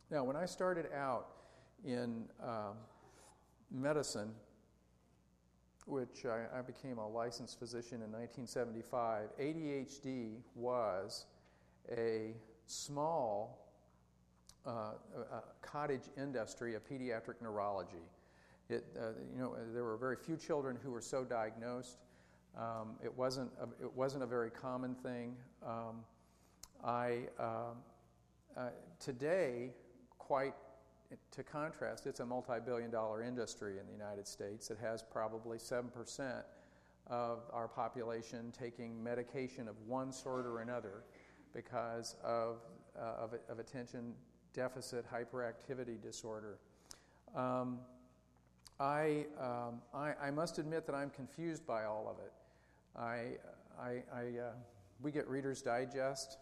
Now, when I started out in medicine, which I became a licensed physician in 1975, ADHD was a small cottage industry of pediatric neurology. There were very few children who were so diagnosed. It wasn't a very common thing. Today, quite to contrast, it's a multi-billion-dollar industry in the United States. It has probably 7% of our population taking medication of one sort or another because of attention deficit hyperactivity disorder. I must admit that I'm confused by all of it. We get Reader's Digest,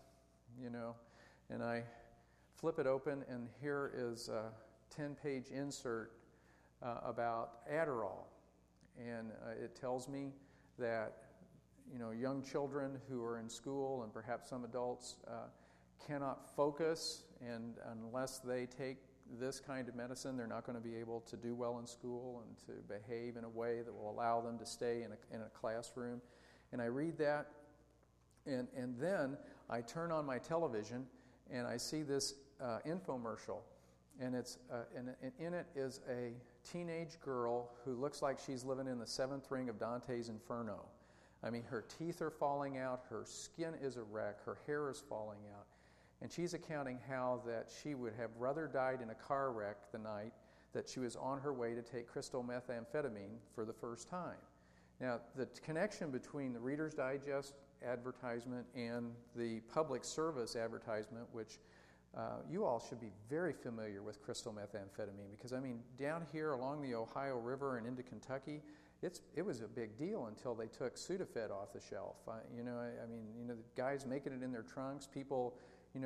and I flip it open, and here is a 10-page insert about Adderall, and it tells me that young children who are in school and perhaps some adults cannot focus, and unless they take this kind of medicine, they're not going to be able to do well in school and to behave in a way that will allow them to stay in a classroom. And I read that, and then I turn on my television, and I see this infomercial, and in it is a teenage girl who looks like she's living in the seventh ring of Dante's Inferno. I mean, her teeth are falling out, her skin is a wreck, her hair is falling out, and she's accounting how that she would have rather died in a car wreck the night that she was on her way to take crystal methamphetamine for the first time. Now, the connection between the Reader's Digest advertisement and the public service advertisement, which you all should be very familiar with crystal methamphetamine, because, down here along the Ohio River and into Kentucky, it was a big deal until they took Sudafed off the shelf. The guys making it in their trunks, people,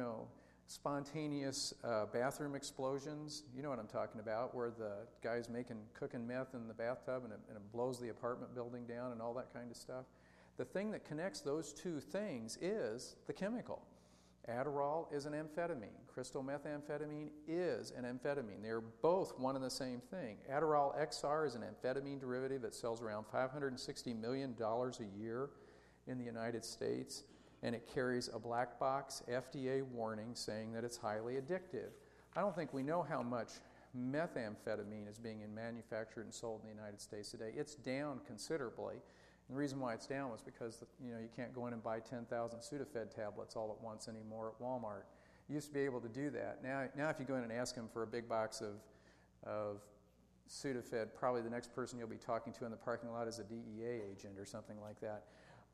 spontaneous bathroom explosions. You know what I'm talking about, where the guy's cooking meth in the bathtub and it blows the apartment building down and all that kind of stuff. The thing that connects those two things is the chemical. Adderall is an amphetamine. Crystal methamphetamine is an amphetamine. They're both one and the same thing. Adderall XR is an amphetamine derivative that sells around $560 million a year in the United States, and it carries a black box FDA warning saying that it's highly addictive. I don't think we know how much methamphetamine is being manufactured and sold in the United States today. It's down considerably. And the reason why it's down was because you can't go in and buy 10,000 Sudafed tablets all at once anymore at Walmart. You used to be able to do that. Now if you go in and ask them for a big box of Sudafed, probably the next person you'll be talking to in the parking lot is a DEA agent or something like that.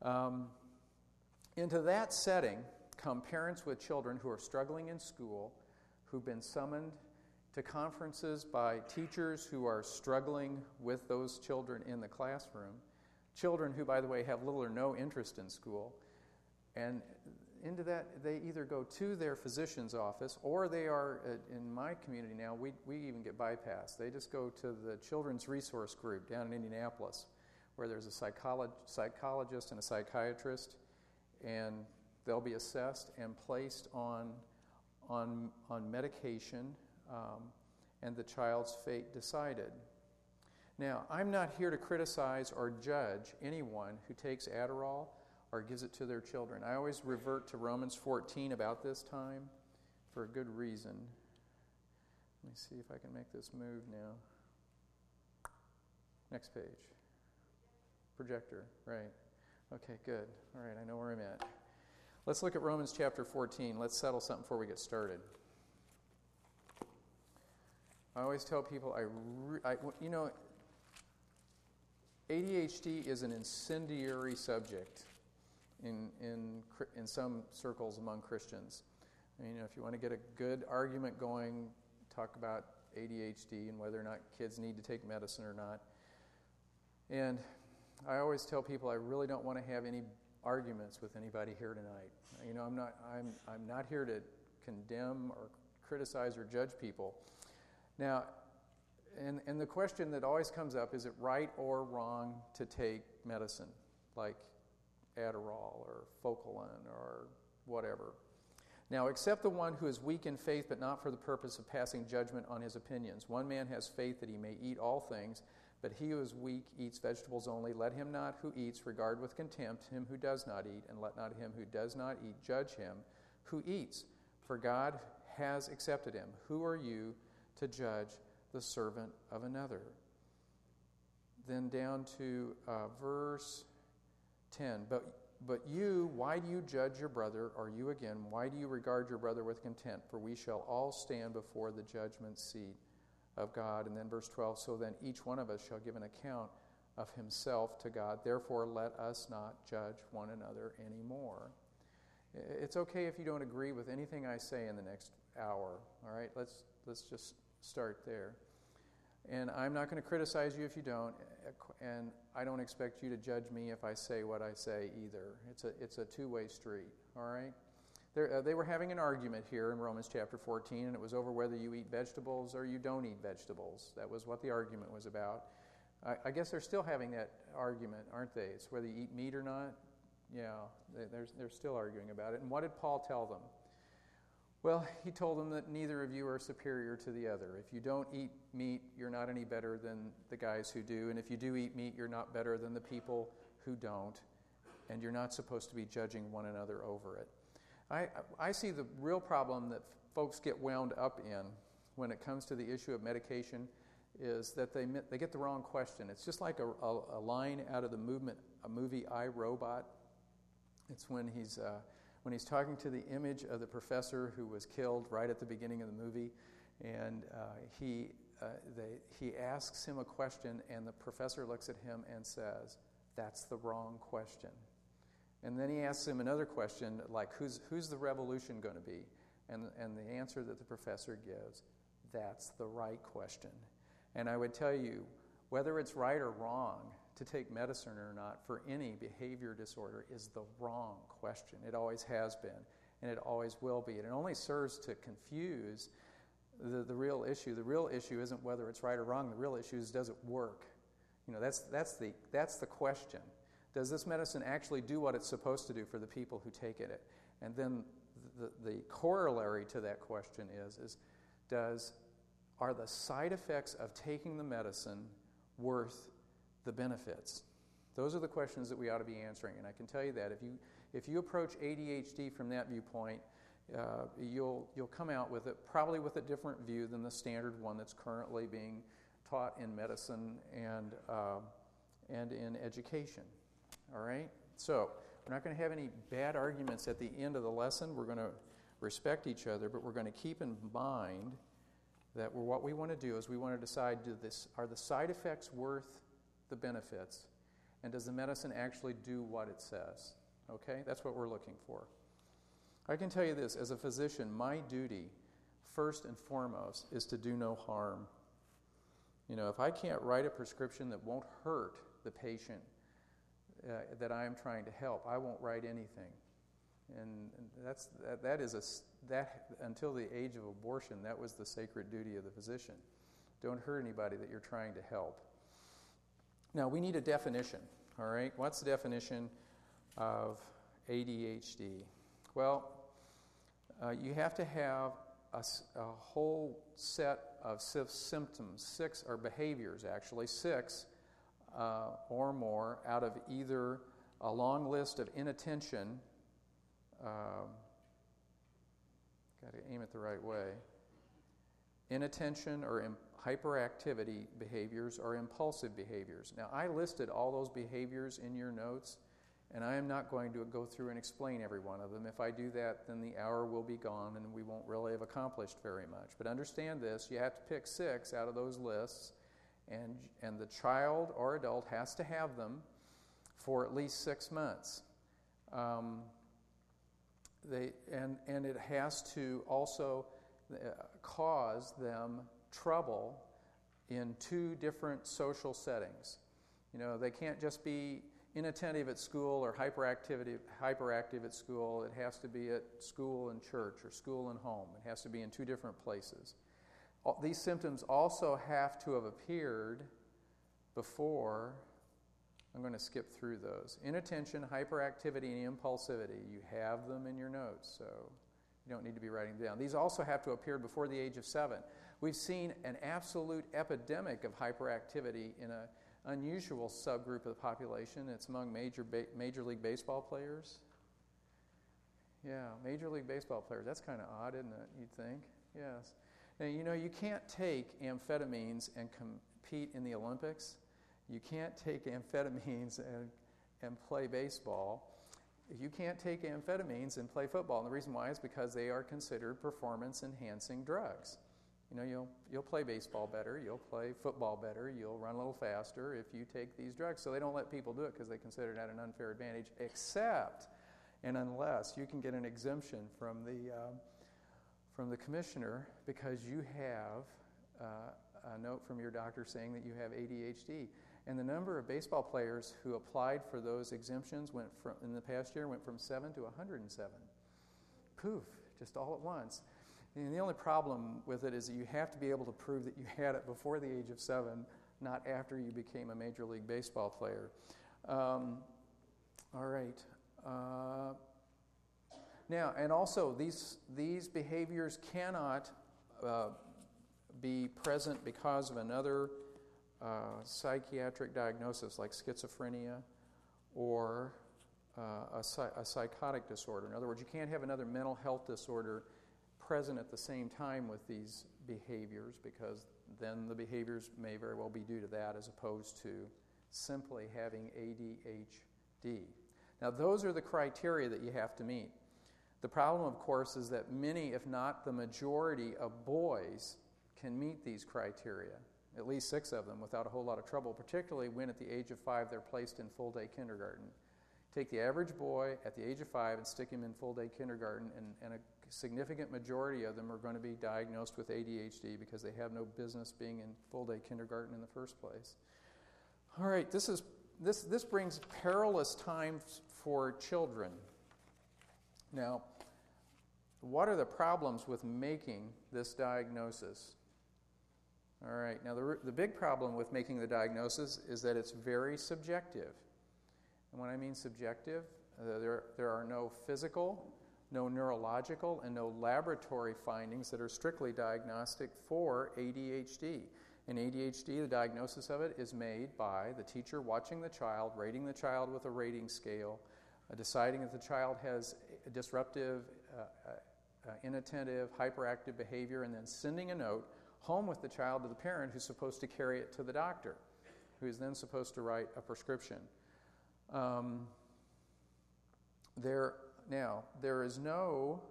Into that setting come parents with children who are struggling in school, who've been summoned to conferences by teachers who are struggling with those children in the classroom, children who, by the way, have little or no interest in school. And into that, they either go to their physician's office, or they are, in my community now, we even get bypassed. They just go to the Children's Resource Group down in Indianapolis, where there's a psychologist and a psychiatrist, and they'll be assessed and placed on medication, and the child's fate decided. Now, I'm not here to criticize or judge anyone who takes Adderall or gives it to their children. I always revert to Romans 14 about this time for a good reason. Let me see if I can make this move now. Next page. Projector, right. Okay, good. All right, I know where I'm at. Let's look at Romans chapter 14. Let's settle something before we get started. I always tell people, ADHD is an incendiary subject in some circles among Christians. If you want to get a good argument going, talk about ADHD and whether or not kids need to take medicine or not. And I always tell people I really don't want to have any arguments with anybody here tonight. I'm not here to condemn or criticize or judge people. Now, and the question that always comes up, is it right or wrong to take medicine like Adderall or Focalin or whatever? Now, accept the one who is weak in faith, but not for the purpose of passing judgment on his opinions. One man has faith that he may eat all things, but he who is weak eats vegetables only. Let him not who eats regard with contempt him who does not eat, and let not him who does not eat judge him who eats, for God has accepted him. Who are you to judge the servant of another? Then down to verse 10. But you, why do you judge your brother? Or you again, why do you regard your brother with contempt? For we shall all stand before the judgment seat of God. And then verse 12, so then each one of us shall give an account of himself to God. Therefore, let us not judge one another anymore. It's okay if you don't agree with anything I say in the next hour. All right, let's just start there. And I'm not going to criticize you if you don't, and I don't expect you to judge me if I say what I say either. It's a two-way street, all right? They were having an argument here in Romans chapter 14, and it was over whether you eat vegetables or you don't eat vegetables. That was what the argument was about. I guess they're still having that argument, aren't they? It's whether you eat meat or not. Yeah, they're still arguing about it. And what did Paul tell them? Well, he told them that neither of you are superior to the other. If you don't eat meat, you're not any better than the guys who do. And if you do eat meat, you're not better than the people who don't. And you're not supposed to be judging one another over it. I see the real problem that folks get wound up in when it comes to the issue of medication is that they get the wrong question. It's just like a line out of the movie I, Robot. It's when he's talking to the image of the professor who was killed right at the beginning of the movie, and he asks him a question, and the professor looks at him and says, "That's the wrong question." And then he asks him another question, like, "Who's the revolution going to be?" And the answer that the professor gives, "That's the right question." And I would tell you, whether it's right or wrong to take medicine or not for any behavior disorder is the wrong question. It always has been, and it always will be. And it only serves to confuse the real issue. The real issue isn't whether it's right or wrong. The real issue is, does it work? You know, that's the question. Does this medicine actually do what it's supposed to do for the people who take it? And then the corollary to that question is are the side effects of taking the medicine worth the benefits? Those are the questions that we ought to be answering. And I can tell you that if you approach ADHD from that viewpoint, you'll come out with it probably with a different view than the standard one that's currently being taught in medicine and in education. All right? So we're not going to have any bad arguments at the end of the lesson. We're going to respect each other, but we're going to keep in mind that what we want to do is we want to decide, are the side effects worth the benefits? And does the medicine actually do what it says? Okay? That's what we're looking for. I can tell you this, as a physician, my duty, first and foremost, is to do no harm. You know, if I can't write a prescription that won't hurt the patient that I am trying to help, I won't write anything. And that until the age of abortion, that was the sacred duty of the physician. Don't hurt anybody that you're trying to help. Now, we need a definition, all right? What's the definition of ADHD? Well, you have to have a whole set of symptoms, 6, or behaviors actually, 6 or more out of either a long list of inattention, got to aim it the right way, inattention or hyperactivity behaviors or impulsive behaviors. Now, I listed all those behaviors in your notes, and I am not going to go through and explain every one of them. If I do that, then the hour will be gone and we won't really have accomplished very much. But understand this, you have to pick 6 out of those lists, and the child or adult has to have them for at least 6 months. And it has to also cause them trouble in 2 different social settings. You know, they can't just be inattentive at school or hyperactive at school. It has to be at school and church or school and home. It has to be in 2 different places. These symptoms also have to have appeared before. I'm going to skip through those. Inattention, hyperactivity, and impulsivity. You have them in your notes, so You don't need to be writing them down. These also have to appear before the age of 7. We've seen an absolute epidemic of hyperactivity in an unusual subgroup of the population. It's among Major League Baseball players. Yeah, Major League Baseball players. That's kind of odd, isn't it, you'd think? Yes. Now, you can't take amphetamines and compete in the Olympics. You can't take amphetamines and play baseball. You can't take amphetamines and play football. And the reason why is because they are considered performance-enhancing drugs. You'll play baseball better, you'll play football better, you'll run a little faster if you take these drugs. So they don't let people do it because they consider it at an unfair advantage, except and unless you can get an exemption from the commissioner because you have a note from your doctor saying that you have ADHD. And the number of baseball players who applied for those exemptions in the past year went from 7 to 107. Poof, just all at once. And the only problem with it is that you have to be able to prove that you had it before the age of 7, not after you became a Major League Baseball player. All right. Now, and also, these behaviors cannot be present because of another psychiatric diagnosis like schizophrenia or a psychotic disorder. In other words, you can't have another mental health disorder present at the same time with these behaviors because then the behaviors may very well be due to that as opposed to simply having ADHD. Now, those are the criteria that you have to meet. The problem, of course, is that many, if not the majority of boys can meet these criteria, at least 6 of them, without a whole lot of trouble, particularly when at the age of 5 they're placed in full-day kindergarten. Take the average boy at the age of 5 and stick him in full-day kindergarten, and a significant majority of them are going to be diagnosed with ADHD because they have no business being in full-day kindergarten in the first place. All right, this brings perilous times for children. Now, what are the problems with making this diagnosis? All right, now the big problem with making the diagnosis is that it's very subjective. And when I mean subjective, there are no physical, no neurological, and no laboratory findings that are strictly diagnostic for ADHD. In ADHD, the diagnosis of it is made by the teacher watching the child, rating the child with a rating scale, deciding if the child has a disruptive, inattentive, hyperactive behavior, and then sending a note home with the child to the parent who's supposed to carry it to the doctor, who is then supposed to write a prescription. There is no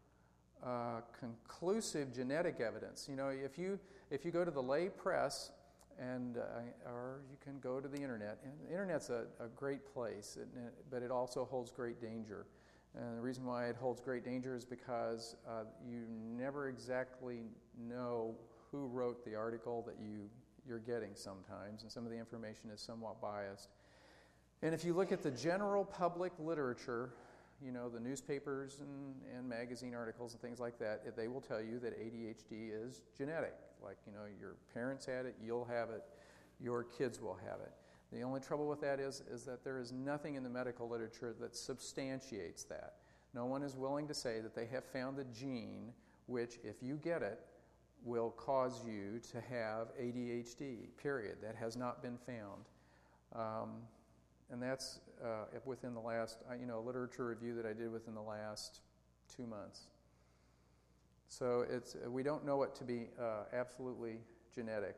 conclusive genetic evidence. If you go to the lay press, or you can go to the internet. And the internet's a great place, but it also holds great danger. And the reason why it holds great danger is because you never exactly know who wrote the article that you're getting sometimes, and some of the information is somewhat biased. And if you look at the general public literature, the newspapers and magazine articles and things like that, they will tell you that ADHD is genetic. Like, your parents had it, you'll have it, your kids will have it. The only trouble with that is that there is nothing in the medical literature that substantiates that. No one is willing to say that they have found the gene which, if you get it, will cause you to have ADHD, period. That has not been found. And that's within the last, a literature review that I did within the last 2 months. So we don't know it to be absolutely genetic.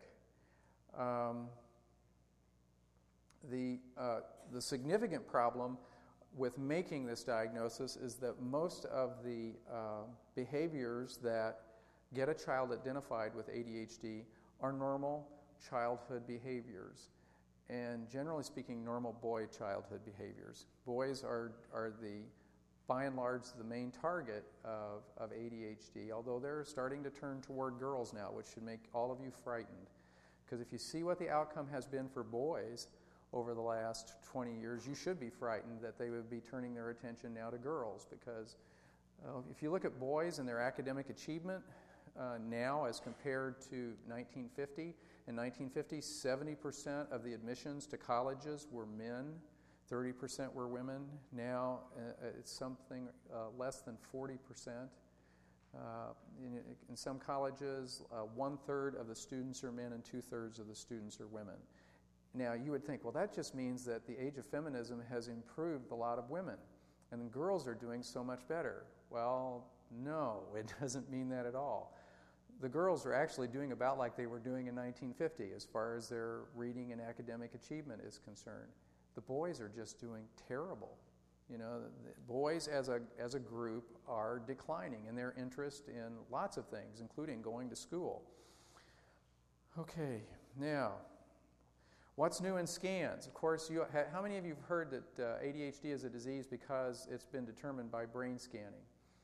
The significant problem with making this diagnosis is that most of the behaviors that get a child identified with ADHD are normal childhood behaviors. And generally speaking, normal boy childhood behaviors. Boys are by and large, the main target of ADHD, although they're starting to turn toward girls now, which should make all of you frightened. Because if you see what the outcome has been for boys over the last 20 years, you should be frightened that they would be turning their attention now to girls. Because if you look at boys and their academic achievement now as compared to 1950, in 1950, 70% of the admissions to colleges were men, 30% were women. Now it's something less than 40%. In some colleges, 1/3 of the students are men and 2/3 of the students are women. Now, you would think, well, that just means that the age of feminism has improved a lot of women, and the girls are doing so much better. Well, no, it doesn't mean that at all. The girls are actually doing about like they were doing in 1950 as far as their reading and academic achievement is concerned. The boys are just doing terrible. The boys as a group are declining in their interest in lots of things, including going to school. Okay, now, what's new in scans? Of course, how many of you have heard that ADHD is a disease because it's been determined by brain scanning?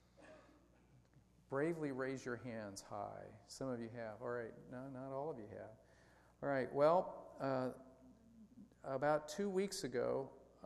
Bravely raise your hands high. Some of you have. All right, no, not all of you have. All right, well, about 2 weeks ago,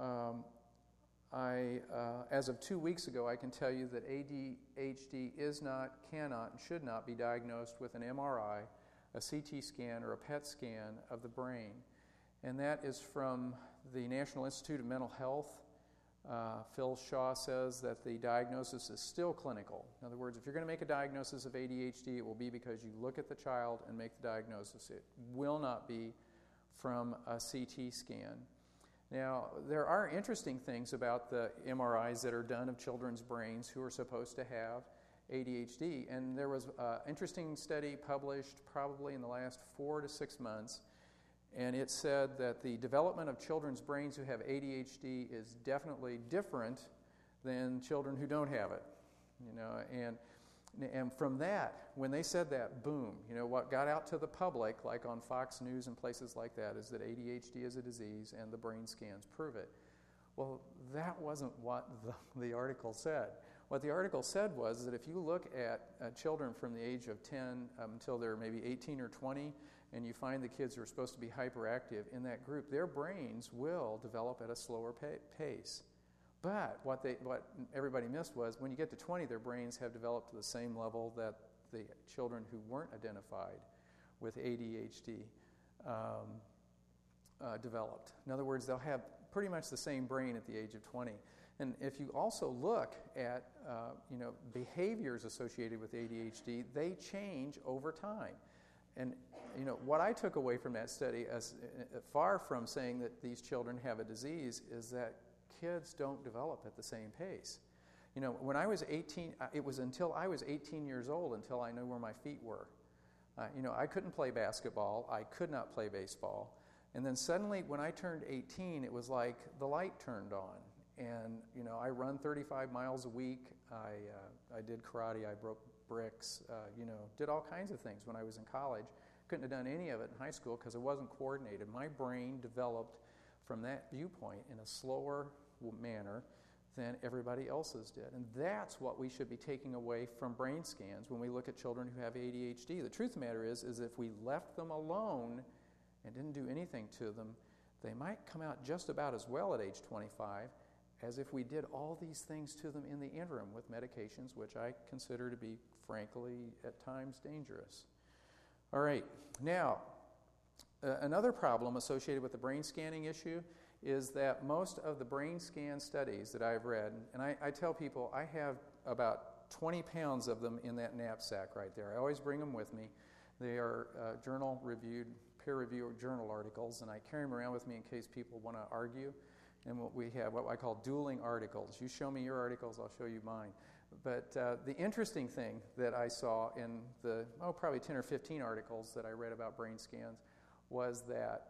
as of 2 weeks ago, I can tell you that ADHD cannot, and should not be diagnosed with an MRI, a CT scan, or a PET scan of the brain. And that is from the National Institute of Mental Health. Phil Shaw says that the diagnosis is still clinical. In other words, if you're going to make a diagnosis of ADHD, it will be because you look at the child and make the diagnosis. It will not be from a CT scan. Now, there are interesting things about the MRIs that are done of children's brains who are supposed to have ADHD. And there was an interesting study published probably in the last 4 to 6 months, and it said that the development of children's brains who have ADHD is definitely different than children who don't have it. And from that, when they said that, boom, what got out to the public, like on Fox News and places like that, is that ADHD is a disease and the brain scans prove it. Well, that wasn't what the article said. What the article said was that if you look at children from the age of 10 until they're maybe 18 or 20, and you find the kids who are supposed to be hyperactive in that group, their brains will develop at a slower pace. But what everybody missed was when you get to 20, their brains have developed to the same level that the children who weren't identified with ADHD developed. In other words, they'll have pretty much the same brain at the age of 20. And if you also look at behaviors associated with ADHD, they change over time. And what I took away from that study, as far from saying that these children have a disease, is that kids don't develop at the same pace. When I was 18, it was until I was 18 years old until I knew where my feet were. I couldn't play basketball. I could not play baseball. And then suddenly, when I turned 18, it was like the light turned on. And, I run 35 miles a week. I did karate. I broke bricks, did all kinds of things when I was in college. Couldn't have done any of it in high school because it wasn't coordinated. My brain developed from that viewpoint in a slower manner than everybody else's did. And that's what we should be taking away from brain scans when we look at children who have ADHD. The truth of the matter is if we left them alone and didn't do anything to them, they might come out just about as well at age 25 as if we did all these things to them in the interim with medications, which I consider to be, frankly, at times dangerous. All right, now, another problem associated with the brain scanning issue is that most of the brain scan studies that I've read, and I tell people I have about 20 pounds of them in that knapsack right there. I always bring them with me. They are journal-reviewed, peer-reviewed journal articles, and I carry them around with me in case people want to argue. And we have what I call dueling articles. You show me your articles, I'll show you mine. But the interesting thing that I saw in the, probably 10 or 15 articles that I read about brain scans was that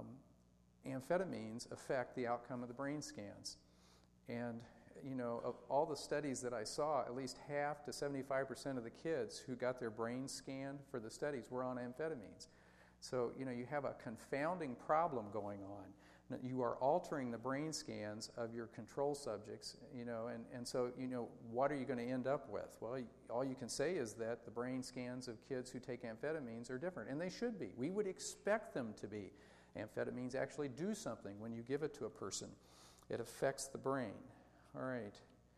amphetamines affect the outcome of the brain scans. And, of all the studies that I saw, at least half to 75% of the kids who got their brains scanned for the studies were on amphetamines. So, you have a confounding problem going on. You are altering the brain scans of your control subjects, and so, what are you going to end up with? Well, all you can say is that the brain scans of kids who take amphetamines are different, and they should be. We would expect them to be. Amphetamines actually do something when you give it to a person. It affects the brain. All right.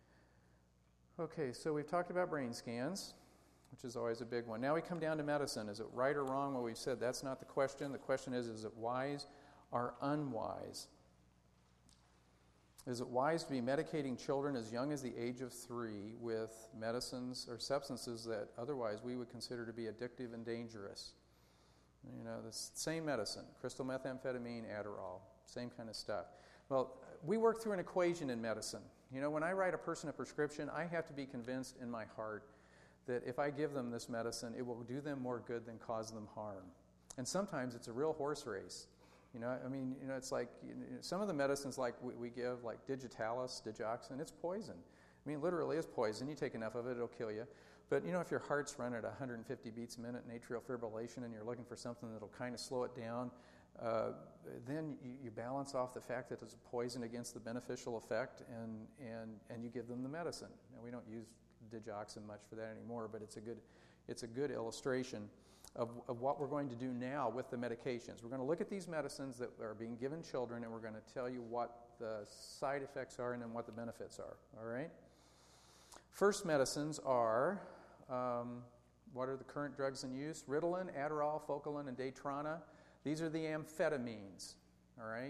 Okay, so we've talked about brain scans, which is always a big one. Now we come down to medicine. Is it right or wrong what we've said? That's not the question. The question is it wise are unwise? Is it wise to be medicating children as young as the age of 3 with medicines or substances that otherwise we would consider to be addictive and dangerous? You know, the same medicine, crystal methamphetamine, Adderall, same kind of stuff. Well, we work through an equation in medicine. You know, when I write a person a prescription, I have to be convinced in my heart that if I give them this medicine, it will do them more good than cause them harm. And sometimes it's a real horse race. You know, I mean, you know, it's like some of the medicines like we give, like digitalis, digoxin, it's poison. I mean, literally it's poison. You take enough of it, it'll kill you. But, you know, if your heart's running at 150 beats a minute in atrial fibrillation and you're looking for something that'll kind of slow it down, then you balance off the fact that it's a poison against the beneficial effect, and you give them the medicine. Now, we don't use digoxin much for that anymore, but it's a good illustration of what we're going to do now with the medications. We're going to look at these medicines that are being given children, and we're going to tell you what the side effects are and then what the benefits are. All right? First medicines are, what are the current drugs in use? Ritalin, Adderall, Focalin, and Daytrana. These are the amphetamines. All right?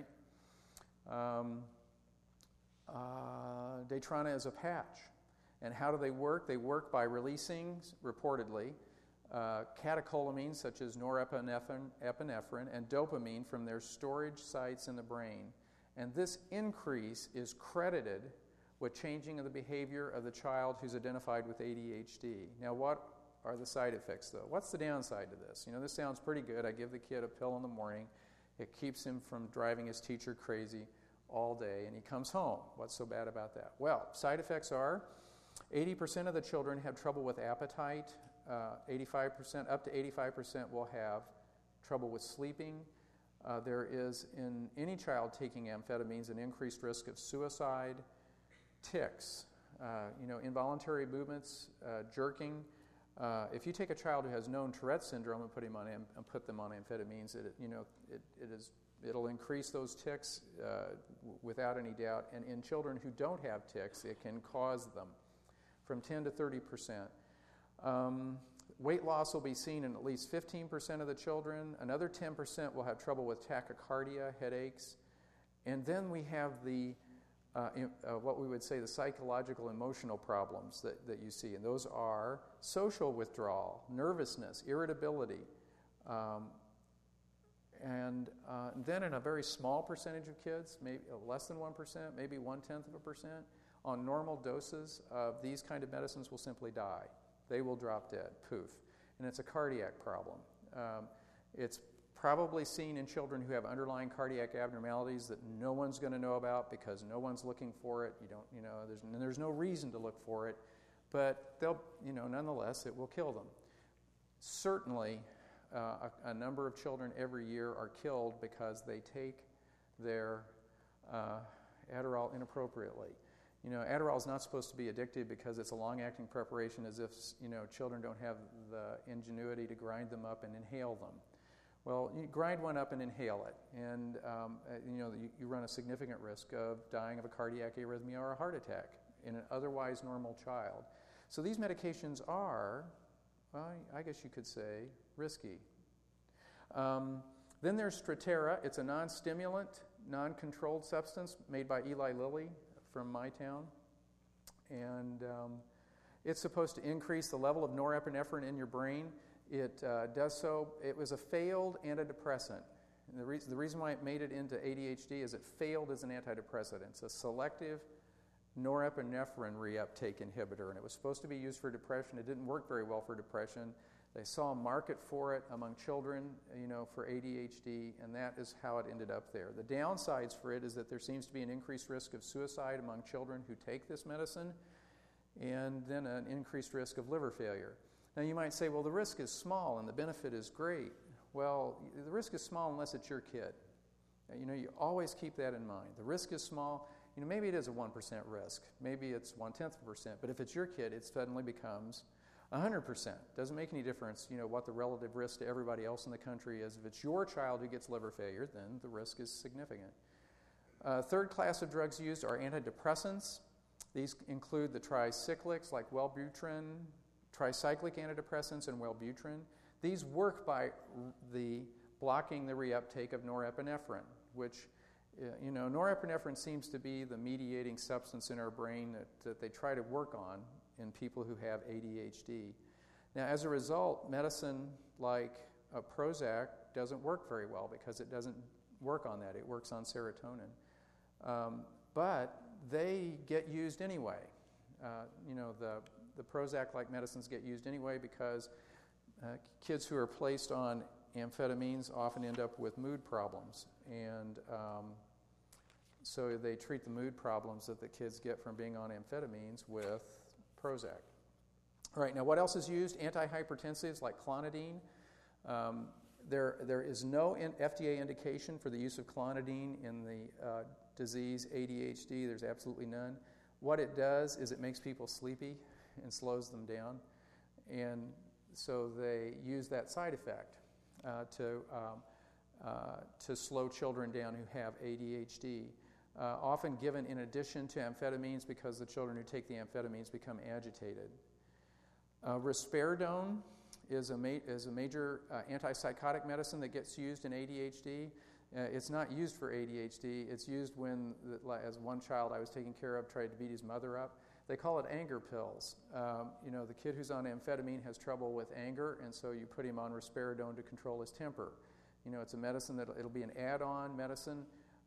Daytrana is a patch. And how do they work? They work by releasing, reportedly, catecholamines such as norepinephrine and dopamine from their storage sites in the brain. And this increase is credited with changing of the behavior of the child who's identified with ADHD. Now, what are the side effects, though? What's the downside to this? You know, this sounds pretty good. I give the kid a pill in the morning. It keeps him from driving his teacher crazy all day, and he comes home. What's so bad about that? Well, side effects are 80% of the children have trouble with appetite. 85%, up to 85% will have trouble with sleeping. There is, in any child taking amphetamines, an increased risk of suicide. Tics, involuntary movements, jerking. If you take a child who has known Tourette syndrome and put them on amphetamines, it'll increase those tics without any doubt. And in children who don't have tics, it can cause them from 10 to 30%. Weight loss will be seen in at least 15% of the children. Another 10% will have trouble with tachycardia, headaches. And then we have the what we would say the psychological, emotional problems that you see. And those are social withdrawal, nervousness, irritability. And then in a very small percentage of kids, maybe less than 1%, maybe 0.1%, on normal doses of these kind of medicines will simply die. They will drop dead, poof. And it's a cardiac problem. It's probably seen in children who have underlying cardiac abnormalities that no one's going to know about because no one's looking for it. There's no reason to look for it, but nonetheless, it will kill them. Certainly, a number of children every year are killed because they take their Adderall inappropriately. Adderall is not supposed to be addictive because it's a long-acting preparation, as if children don't have the ingenuity to grind them up and inhale them. Well, you grind one up and inhale it, and you run a significant risk of dying of a cardiac arrhythmia or a heart attack in an otherwise normal child. So these medications are, I guess you could say, risky. Then there's Strattera. It's a non-stimulant, non-controlled substance made by Eli Lilly from my town, and it's supposed to increase the level of norepinephrine in your brain. It does so. It was a failed antidepressant. And the reason why it made it into ADHD is it failed as an antidepressant. It's a selective norepinephrine reuptake inhibitor, and it was supposed to be used for depression. It didn't work very well for depression. They saw a market for it among children, for ADHD, and that is how it ended up there. The downsides for it is that there seems to be an increased risk of suicide among children who take this medicine, and then an increased risk of liver failure. Now, you might say, well, the risk is small and the benefit is great. Well, the risk is small unless it's your kid. You always keep that in mind. The risk is small. Maybe it is a 1% risk. Maybe it's 0.1%. But if it's your kid, it suddenly becomes 100%. Doesn't make any difference, what the relative risk to everybody else in the country is. If it's your child who gets liver failure, then the risk is significant. Third class of drugs used are antidepressants. These include the tricyclics like Wellbutrin, tricyclic antidepressants, and Wellbutrin. These work by blocking the reuptake of norepinephrine, which Norepinephrine seems to be the mediating substance in our brain that they try to work on in people who have ADHD. Now, as a result, medicine like Prozac doesn't work very well because it doesn't work on that. It works on serotonin. But they get used anyway. The Prozac-like medicines get used anyway because kids who are placed on amphetamines often end up with mood problems. And so they treat the mood problems that the kids get from being on amphetamines with Prozac. All right, now what else is used? Antihypertensives like clonidine. There is no FDA indication for the use of clonidine in the disease ADHD. There's absolutely none. What it does is it makes people sleepy and slows them down. And so they use that side effect to slow children down who have ADHD. Often given in addition to amphetamines because the children who take the amphetamines become agitated. Risperidone is a major antipsychotic medicine that gets used in ADHD. It's not used for ADHD. It's used when, as one child I was taking care of tried to beat his mother up. They call it anger pills. The kid who's on amphetamine has trouble with anger, and so you put him on risperidone to control his temper. It's a medicine it'll be an add-on medicine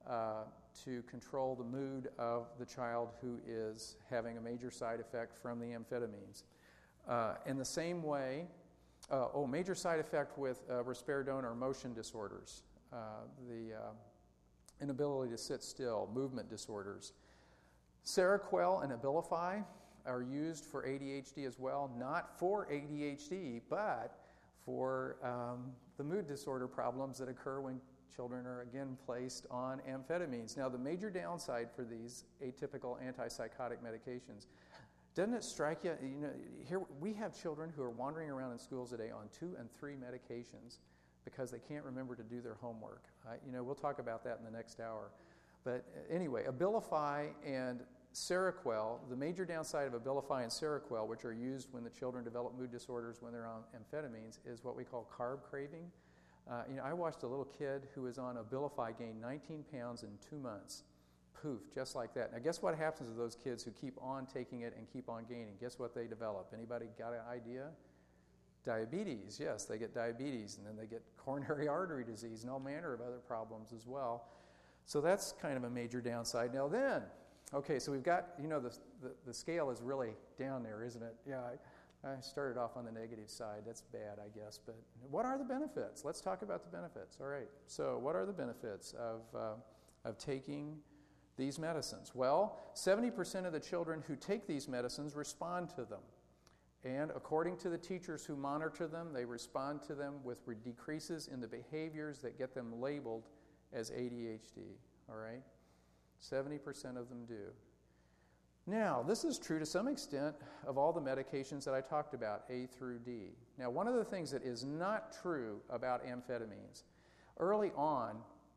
to control the mood of the child who is having a major side effect from the amphetamines. In the same way, major side effect with risperidone are motion disorders, the inability to sit still, movement disorders. Seroquel and Abilify are used for ADHD as well, not for ADHD, but for the mood disorder problems that occur when children are again placed on amphetamines. Now, the major downside for these atypical antipsychotic medications, doesn't it strike you? Here we have children who are wandering around in schools today on 2 and 3 medications because they can't remember to do their homework. We'll talk about that in the next hour. But anyway, Abilify and Seroquel, the major downside of Abilify and Seroquel, which are used when the children develop mood disorders when they're on amphetamines, is what we call carb craving. I watched a little kid who was on Abilify gain 19 pounds in 2 months. Poof, just like that. Now, guess what happens to those kids who keep on taking it and keep on gaining? Guess what they develop? Anybody got an idea? Diabetes, yes, they get diabetes, and then they get coronary artery disease and all manner of other problems as well. So that's kind of a major downside. Now then, okay, so we've got, the scale is really down there, isn't it? Yeah, I started off on the negative side. That's bad, I guess. But what are the benefits? Let's talk about the benefits. All right, so what are the benefits of taking these medicines? Well, 70% of the children who take these medicines respond to them. And according to the teachers who monitor them, they respond to them with decreases in the behaviors that get them labeled as ADHD. All right? 70% of them do. Now, this is true to some extent of all the medications that I talked about, A through D. Now, one of the things that is not true about amphetamines, early on,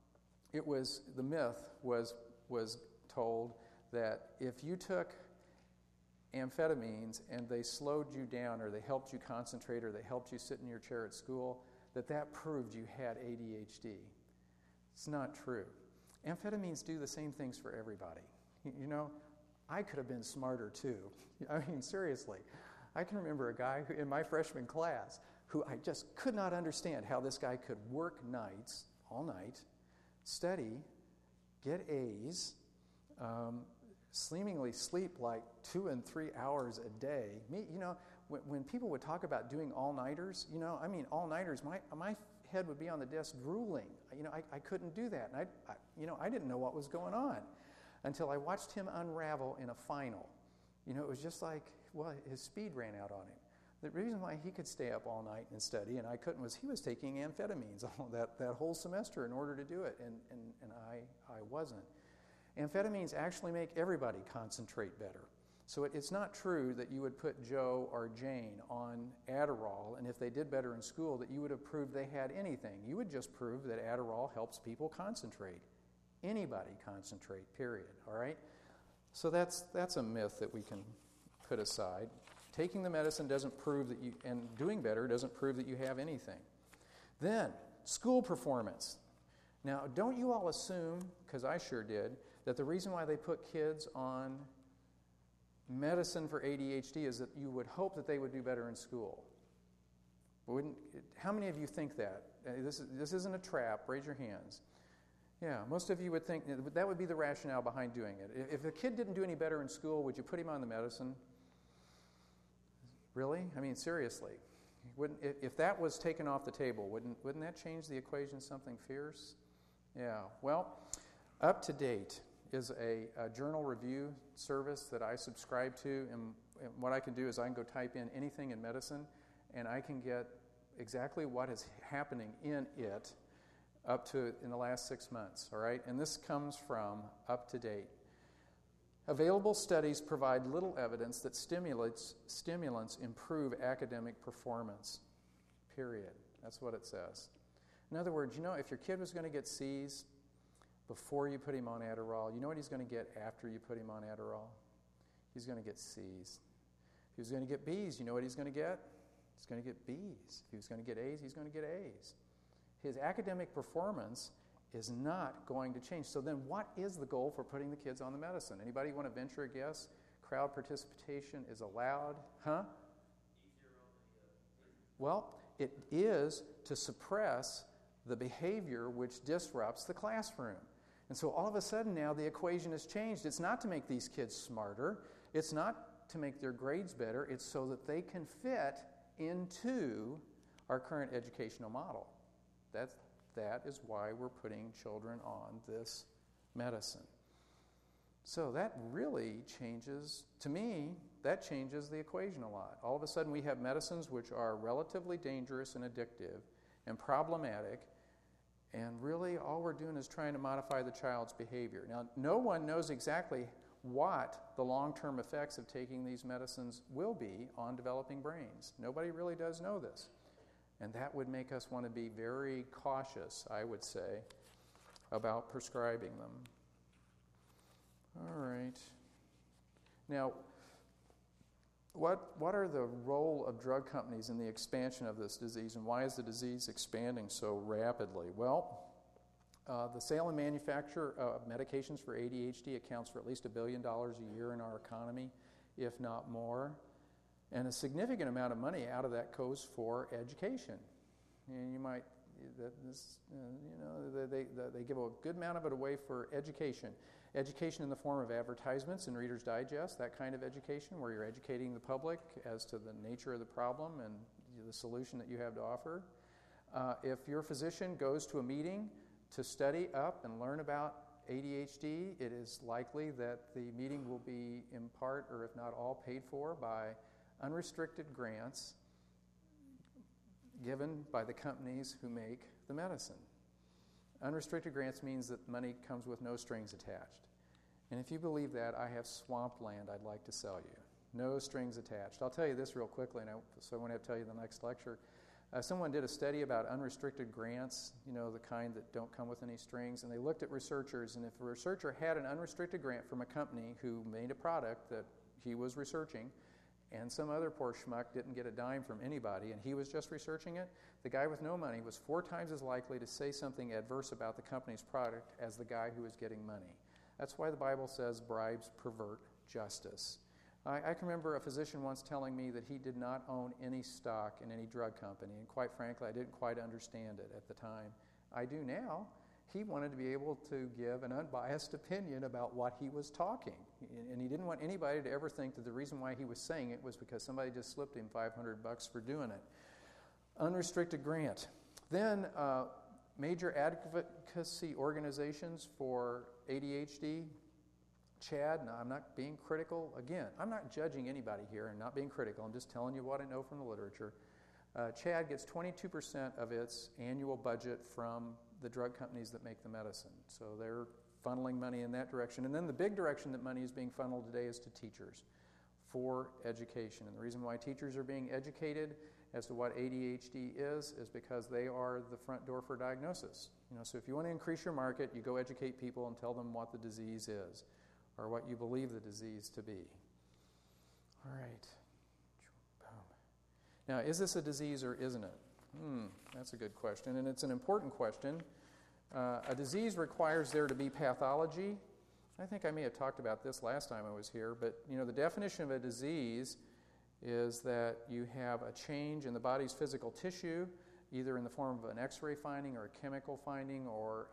the myth was told that if you took amphetamines and they slowed you down or they helped you concentrate or they helped you sit in your chair at school, that proved you had ADHD. It's not true. Amphetamines do the same things for everybody. I could have been smarter too. I mean, seriously. I can remember a guy in my freshman class who I just could not understand how this guy could work nights, all night, study, get A's, seemingly sleep like 2 and 3 hours a day. When people would talk about doing all-nighters, all-nighters, my head would be on the desk drooling. I couldn't do that. And I didn't know what was going on until I watched him unravel in a final. It was just like, his speed ran out on him. The reason why he could stay up all night and study and I couldn't was he was taking amphetamines that whole semester in order to do it, and I wasn't. Amphetamines actually make everybody concentrate better. So it's not true that you would put Joe or Jane on Adderall, and if they did better in school, that you would have proved they had anything. You would just prove that Adderall helps people concentrate. Anybody concentrate, period, all right? So that's a myth that we can put aside. Taking the medicine doesn't prove that and doing better doesn't prove that you have anything. Then, school performance. Now, don't you all assume, because I sure did, that the reason why they put kids on medicine for ADHD is that you would hope that they would do better in school? How many of you think that? This isn't a trap. Raise your hands. Yeah, most of you would think that would be the rationale behind doing it. If a kid didn't do any better in school, would you put him on the medicine? Really? I mean, seriously. If that was taken off the table, wouldn't that change the equation something fierce? Yeah. Well, Up to Date is a journal review service that I subscribe to, and what I can do is I can go type in anything in medicine, and I can get exactly what is happening in it up to in the last 6 months, all right? And this comes from Up to Date. Available studies provide little evidence that stimulants improve academic performance, period. That's what it says. In other words, if your kid was going to get C's before you put him on Adderall, you know what he's going to get after you put him on Adderall? He's going to get C's. If he was going to get B's, you know what he's going to get? He's going to get B's. If he was going to get A's, he's going to get A's. His academic performance is not going to change. So then what is the goal for putting the kids on the medicine? Anybody want to venture a guess? Crowd participation is allowed? Huh? Well, it is to suppress the behavior which disrupts the classroom. And so all of a sudden now the equation has changed. It's not to make these kids smarter. It's not to make their grades better. It's so that they can fit into our current educational model. That is why we're putting children on this medicine. So that really changes, to me, that changes the equation a lot. All of a sudden we have medicines which are relatively dangerous and addictive and problematic, and really all we're doing is trying to modify the child's behavior. Now, no one knows exactly what the long-term effects of taking these medicines will be on developing brains. Nobody really does know this. And that would make us want to be very cautious, I would say, about prescribing them. All right. Now, what are the role of drug companies in the expansion of this disease, and why is the disease expanding so rapidly? Well, the sale and manufacture of medications for ADHD accounts for at least $1 billion a year in our economy, if not more. And a significant amount of money out of that goes for education. And you might, they give a good amount of it away for education. Education in the form of advertisements in Reader's Digest, that kind of education where you're educating the public as to the nature of the problem and the solution that you have to offer. If your physician goes to a meeting to study up and learn about ADHD, it is likely that the meeting will be in part, or if not all, paid for by unrestricted grants given by the companies who make the medicine. Unrestricted grants means that money comes with no strings attached. And if you believe that, I have swampland I'd like to sell you. No strings attached. I'll tell you this real quickly, so I won't have to tell you the next lecture. Someone did a study about unrestricted grants, the kind that don't come with any strings, and they looked at researchers, and if a researcher had an unrestricted grant from a company who made a product that he was researching, and some other poor schmuck didn't get a dime from anybody, and he was just researching it, the guy with no money was 4 times as likely to say something adverse about the company's product as the guy who was getting money. That's why the Bible says bribes pervert justice. I can remember a physician once telling me that he did not own any stock in any drug company, and quite frankly, I didn't quite understand it at the time. I do now. He wanted to be able to give an unbiased opinion about what he was talking. And he didn't want anybody to ever think that the reason why he was saying it was because somebody just slipped him $500 for doing it. Unrestricted grant. Then major advocacy organizations for ADHD. CHAD, now I'm not being critical. Again, I'm not judging anybody here and not being critical. I'm just telling you what I know from the literature. CHAD gets 22% of its annual budget from the drug companies that make the medicine. So they're funneling money in that direction. And then the big direction that money is being funneled today is to teachers for education. And the reason why teachers are being educated as to what ADHD is because they are the front door for diagnosis. So if you want to increase your market, you go educate people and tell them what the disease is or what you believe the disease to be. All right. Now, is this a disease or isn't it? That's a good question, and it's an important question. A disease requires there to be pathology. I think I may have talked about this last time I was here, but the definition of a disease is that you have a change in the body's physical tissue, either in the form of an X-ray finding or a chemical finding or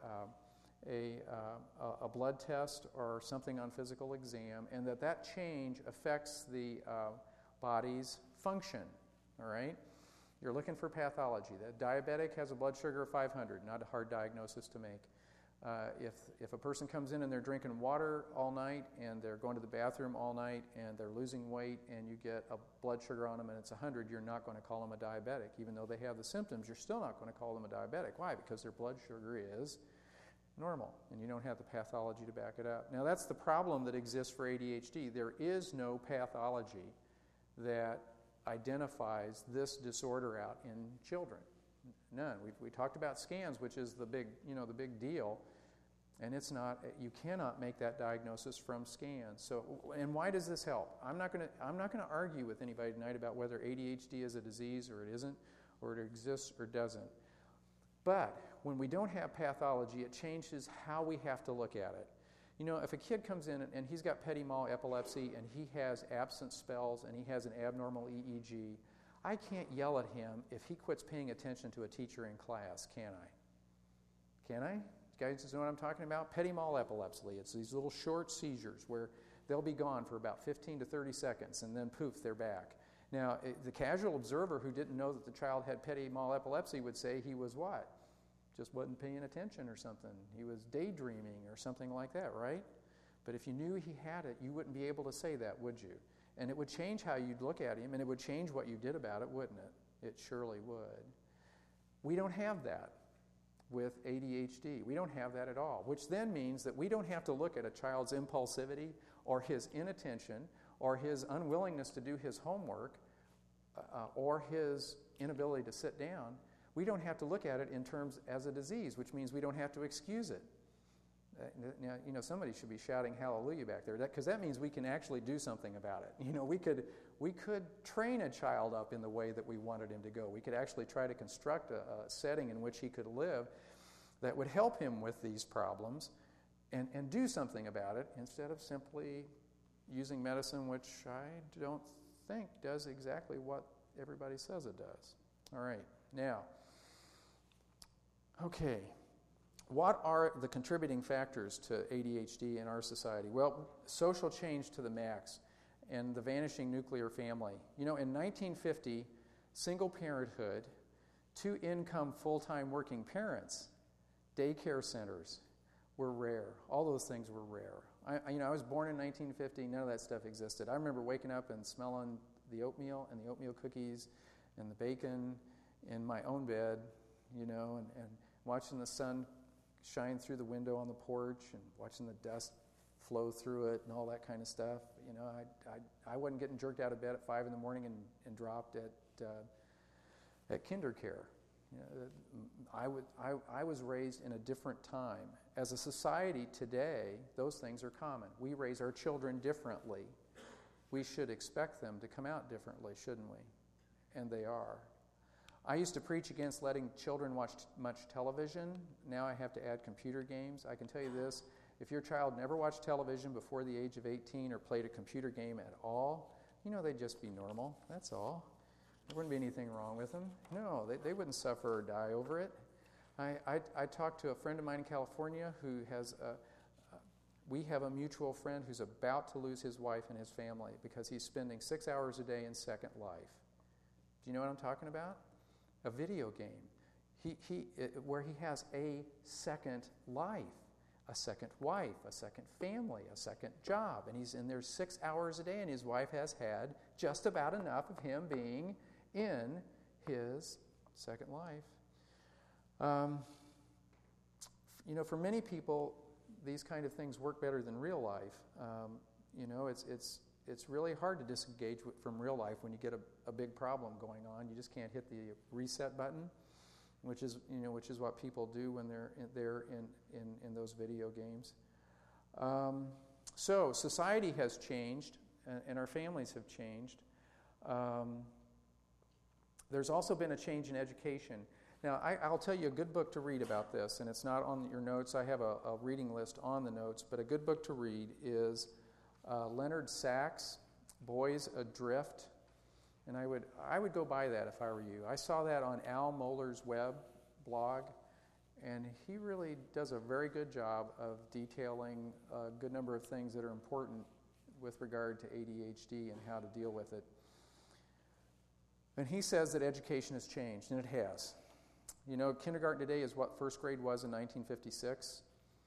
a blood test or something on physical exam, and that change affects the body's function, all right? You're looking for pathology. That diabetic has a blood sugar of 500, not a hard diagnosis to make. If a person comes in and they're drinking water all night and they're going to the bathroom all night and they're losing weight and you get a blood sugar on them and it's 100, you're not going to call them a diabetic. Even though they have the symptoms, you're still not going to call them a diabetic. Why? Because their blood sugar is normal and you don't have the pathology to back it up. Now that's the problem that exists for ADHD. There is no pathology that identifies this disorder out in children. None. We talked about scans, which is the big deal, and it's not. You cannot make that diagnosis from scans. So, and why does this help? I'm not going to argue with anybody tonight about whether ADHD is a disease or it isn't, or it exists or doesn't. But when we don't have pathology, it changes how we have to look at it. If a kid comes in and he's got petit mal epilepsy and he has absent spells and he has an abnormal EEG, I can't yell at him if he quits paying attention to a teacher in class, can I? Can I? You guys know what I'm talking about? Petit mal epilepsy. It's these little short seizures where they'll be gone for about 15 to 30 seconds and then poof, they're back. Now, the casual observer who didn't know that the child had petit mal epilepsy would say he was what? Just wasn't paying attention or something. He was daydreaming or something like that, right? But if you knew he had it, you wouldn't be able to say that, would you? And it would change how you'd look at him, and it would change what you did about it, wouldn't it? It surely would. We don't have that with ADHD. We don't have that at all, which then means that we don't have to look at a child's impulsivity or his inattention or his unwillingness to do his homework or his inability to sit down. We don't have to look at it in terms as a disease, which means we don't have to excuse it. Now, somebody should be shouting hallelujah back there, because that means we can actually do something about it. We could train a child up in the way that we wanted him to go. We could actually try to construct a setting in which he could live that would help him with these problems and do something about it instead of simply using medicine, which I don't think does exactly what everybody says it does. All right, now, okay. What are the contributing factors to ADHD in our society? Well, social change to the max and the vanishing nuclear family. In 1950, single parenthood, 2-income full-time working parents, daycare centers were rare. All those things were rare. I was born in 1950. None of that stuff existed. I remember waking up and smelling the oatmeal and the oatmeal cookies and the bacon in my own bed, and watching the sun shine through the window on the porch and watching the dust flow through it and all that kind of stuff. I wasn't getting jerked out of bed at 5 in the morning and dropped at kinder care. I was raised in a different time. As a society today, those things are common. We raise our children differently. We should expect them to come out differently, shouldn't we? And they are. I used to preach against letting children watch much television. Now I have to add computer games. I can tell you this, if your child never watched television before the age of 18 or played a computer game at all, they'd just be normal, that's all. There wouldn't be anything wrong with them. No, they wouldn't suffer or die over it. I talked to a friend of mine in California who has we have a mutual friend who's about to lose his wife and his family because he's spending 6 hours a day in Second Life. Do you know what I'm talking about? A video game, where he has a second life, a second wife, a second family, a second job, and he's in there 6 hours a day, and his wife has had just about enough of him being in his second life. For many people, these kind of things work better than real life. It's really hard to disengage from real life when you get a big problem going on. You just can't hit the reset button, which is what people do when they're in those video games. So society has changed, and our families have changed. There's also been a change in education. Now, I'll tell you a good book to read about this, and it's not on your notes. I have a reading list on the notes, but a good book to read is Leonard Sachs, Boys Adrift. And I would go buy that if I were you. I saw that on Al Mohler's web blog, and he really does a very good job of detailing a good number of things that are important with regard to ADHD and how to deal with it. And he says that education has changed, and it has. You know, kindergarten today is what first grade was in 1956.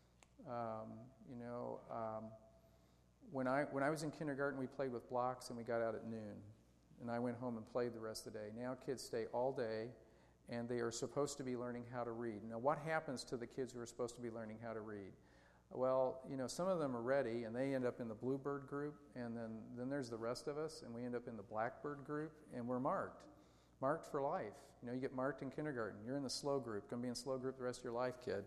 When I was in kindergarten, we played with blocks and we got out at noon. And I went home and played the rest of the day. Now kids stay all day, and they are supposed to be learning how to read. Now, what happens to the kids who are supposed to be learning how to read? Well, you know, some of them are ready, and they end up in the Bluebird group, and then there's the rest of us, and we end up in the Blackbird group, and we're marked for life. You know, you get marked in kindergarten. You're in the slow group. Going to be in slow group the rest of your life, kid.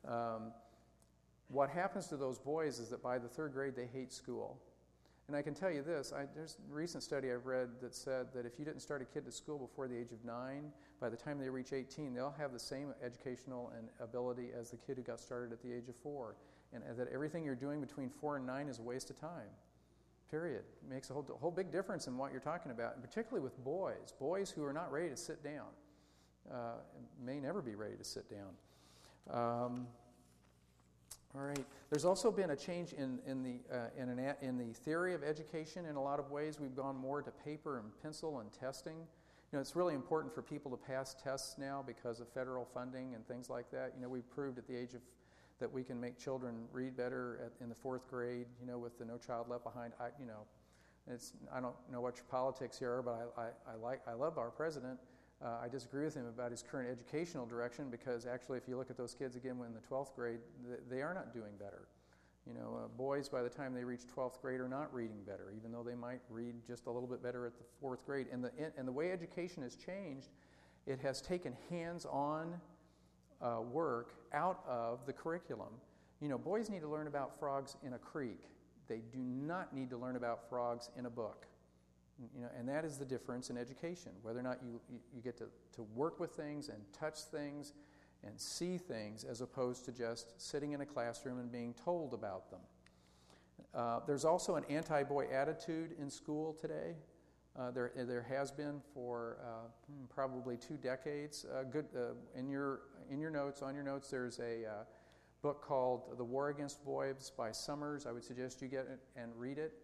What happens to those boys is that by the third grade, they hate school. And I can tell you this, there's a recent study I've read that said that if you didn't start a kid to school before the age of 9, by the time they reach 18, they'll have the same educational and ability as the kid who got started at the age of 4. And that everything you're doing between 4 and 9 is a waste of time, period. It makes a whole big difference in what you're talking about, and particularly with boys who are not ready to sit down, may never be ready to sit down. All right. There's also been a change in the theory of education in a lot of ways. We've gone more to paper and pencil and testing. You know, it's really important for people to pass tests now because of federal funding and things like that. You know, we've proved at the age of that we can make children read better in the 4th grade. You know, with the No Child Left Behind. I don't know what your politics here are, but I love our president. I disagree with him about his current educational direction because actually if you look at those kids again in the 12th grade, they are not doing better. You know, boys by the time they reach 12th grade are not reading better, even though they might read just a little bit better at the 4th grade. And the way education has changed, it has taken hands-on work out of the curriculum. You know, boys need to learn about frogs in a creek. They do not need to learn about frogs in a book. You know, and that is the difference in education, whether or not you get to work with things and touch things and see things as opposed to just sitting in a classroom and being told about them. There's also an anti-boy attitude in school today. There has been for probably 2 decades. In your notes, on your notes, there's a book called The War Against Boys by Summers. I would suggest you get it and read it.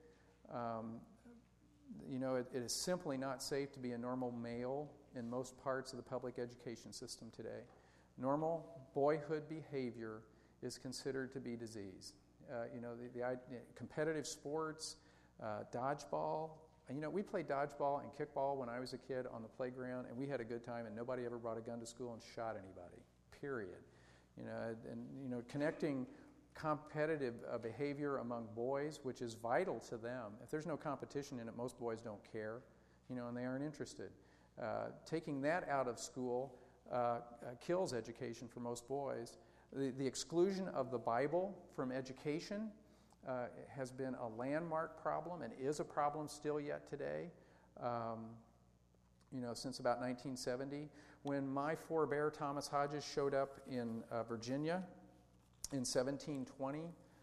You know, it is simply not safe to be a normal male in most parts of the public education system today. Normal boyhood behavior is considered to be disease. You know, the competitive sports, dodgeball. You know, we played dodgeball and kickball when I was a kid on the playground, and we had a good time, and nobody ever brought a gun to school and shot anybody, period. You know, and, you know, connecting competitive behavior among boys, which is vital to them. If there's no competition in it, most boys don't care, you know, and they aren't interested. Taking that out of school kills education for most boys. The exclusion of the Bible from education has been a landmark problem and is a problem still yet today. You know, since about 1970, when my forebear Thomas Hodges showed up in Virginia in 1720,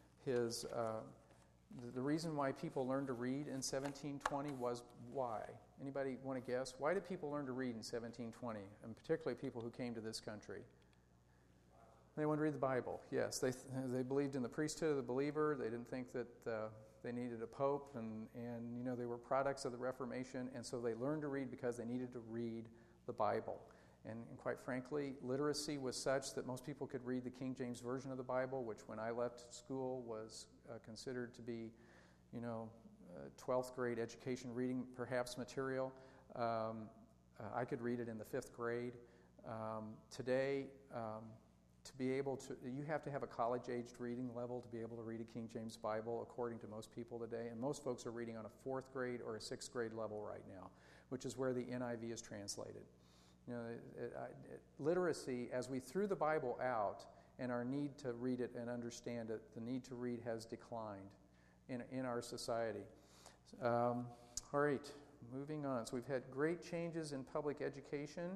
the reason why people learned to read in 1720 was why? Anybody want to guess? Why did people learn to read in 1720, and particularly people who came to this country? They wanted to read the Bible, yes. They believed in the priesthood of the believer. They didn't think that they needed a pope, and you know, they were products of the Reformation, and so they learned to read because they needed to read the Bible. And quite frankly, literacy was such that most people could read the King James Version of the Bible, which when I left school was considered to be, you know, 12th grade education reading perhaps material. I could read it in the 5th grade. Today, to be able to, you have to have a college-aged reading level to be able to read a King James Bible, according to most people today. And most folks are reading on a 4th grade or a 6th grade level right now, which is where the NIV is translated. You know, literacy, as we threw the Bible out and our need to read it and understand it, the need to read has declined in our society. All right, moving on. So we've had great changes in public education.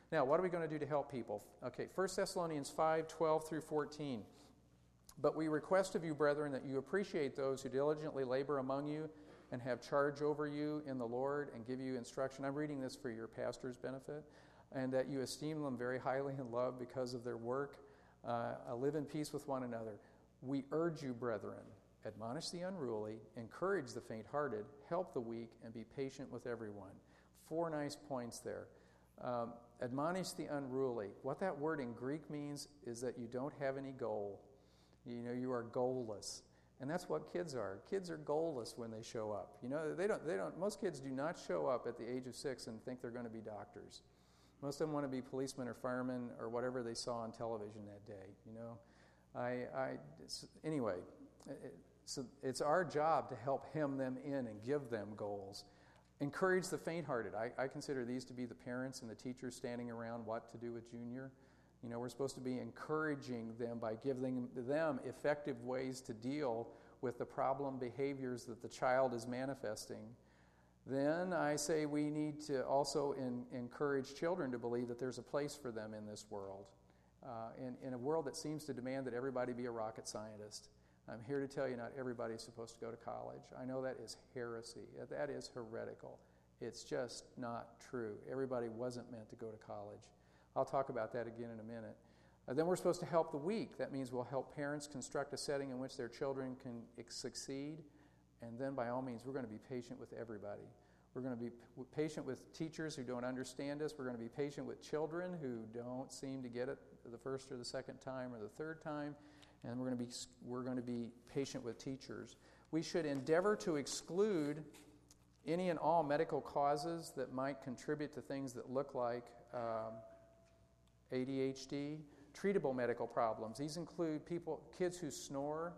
Now, what are we going to do to help people? Okay, 1 Thessalonians 5:12 through 14. But we request of you, brethren, that you appreciate those who diligently labor among you and have charge over you in the Lord and give you instruction. I'm reading this for your pastor's benefit. And that you esteem them very highly in love because of their work. Live in peace with one another. We urge you, brethren, admonish the unruly, encourage the faint-hearted, help the weak, and be patient with everyone. 4 nice points there. Admonish the unruly. What that word in Greek means is that you don't have any goal. You are goalless. And that's what kids are. Kids are goalless when they show up. Most kids do not show up at the age of 6 and think they're going to be doctors. Most of them want to be policemen or firemen or whatever they saw on television that day. Anyway, so it's our job to help hem them in and give them goals. Encourage the faint-hearted. I consider these to be the parents and the teachers standing around what to do with Junior. We're supposed to be encouraging them by giving them effective ways to deal with the problem behaviors that the child is manifesting. Then I say we need to also encourage children to believe that there's a place for them in this world. In a world that seems to demand that everybody be a rocket scientist. I'm here to tell you not everybody is supposed to go to college. I know that is heresy. That is heretical. It's just not true. Everybody wasn't meant to go to college. I'll talk about that again in a minute. Then we're supposed to help the weak. That means we'll help parents construct a setting in which their children can succeed. And then, by all means, we're going to be patient with everybody. We're going to be patient with teachers who don't understand us. We're going to be patient with children who don't seem to get it the first or the second time or the third time. And we're going to be patient with teachers. We should endeavor to exclude any and all medical causes that might contribute to things that look like ADHD, treatable medical problems. These include kids who snore.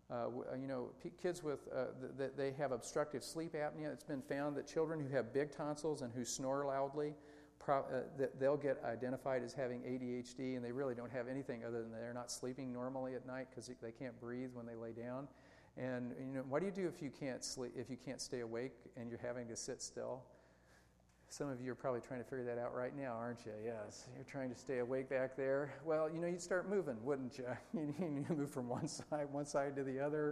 Kids with they have obstructive sleep apnea. It's been found that children who have big tonsils and who snore loudly, they'll get identified as having ADHD, and they really don't have anything other than they're not sleeping normally at night because they can't breathe when they lay down. And what do you do if you can't sleep, if you can't stay awake and you're having to sit still? Some of you are probably trying to figure that out right now, aren't you? Yes, you're trying to stay awake back there. Well, you'd start moving, wouldn't you? You move from one side to the other.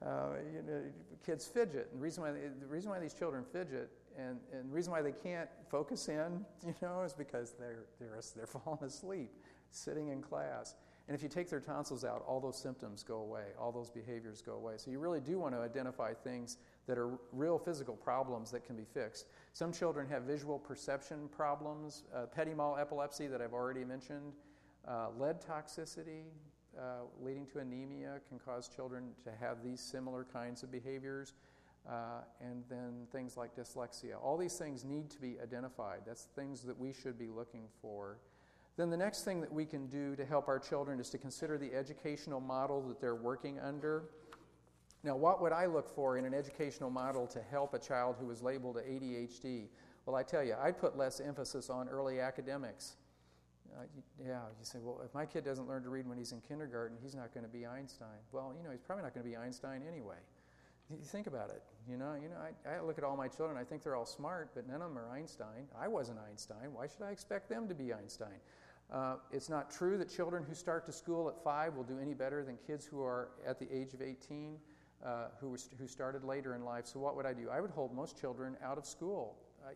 Kids fidget. And the reason why these children fidget, and the reason why they can't focus in, is because they're falling asleep, sitting in class. And if you take their tonsils out, all those symptoms go away, all those behaviors go away. So you really do want to identify things that are real physical problems that can be fixed. Some children have visual perception problems, petit mal epilepsy that I've already mentioned, lead toxicity leading to anemia can cause children to have these similar kinds of behaviors, and then things like dyslexia. All these things need to be identified. That's things that we should be looking for. Then the next thing that we can do to help our children is to consider the educational model that they're working under. Now, what would I look for in an educational model to help a child who is labeled ADHD? Well, I tell you, I'd put less emphasis on early academics. You say, well, if my kid doesn't learn to read when he's in kindergarten, he's not going to be Einstein. Well, he's probably not going to be Einstein anyway. You think about it. I look at all my children, I think they're all smart, but none of them are Einstein. I wasn't Einstein. Why should I expect them to be Einstein? It's not true that children who start to school at 5 will do any better than kids who are at the age of 18 who started later in life. So what would I do? I would hold most children out of school.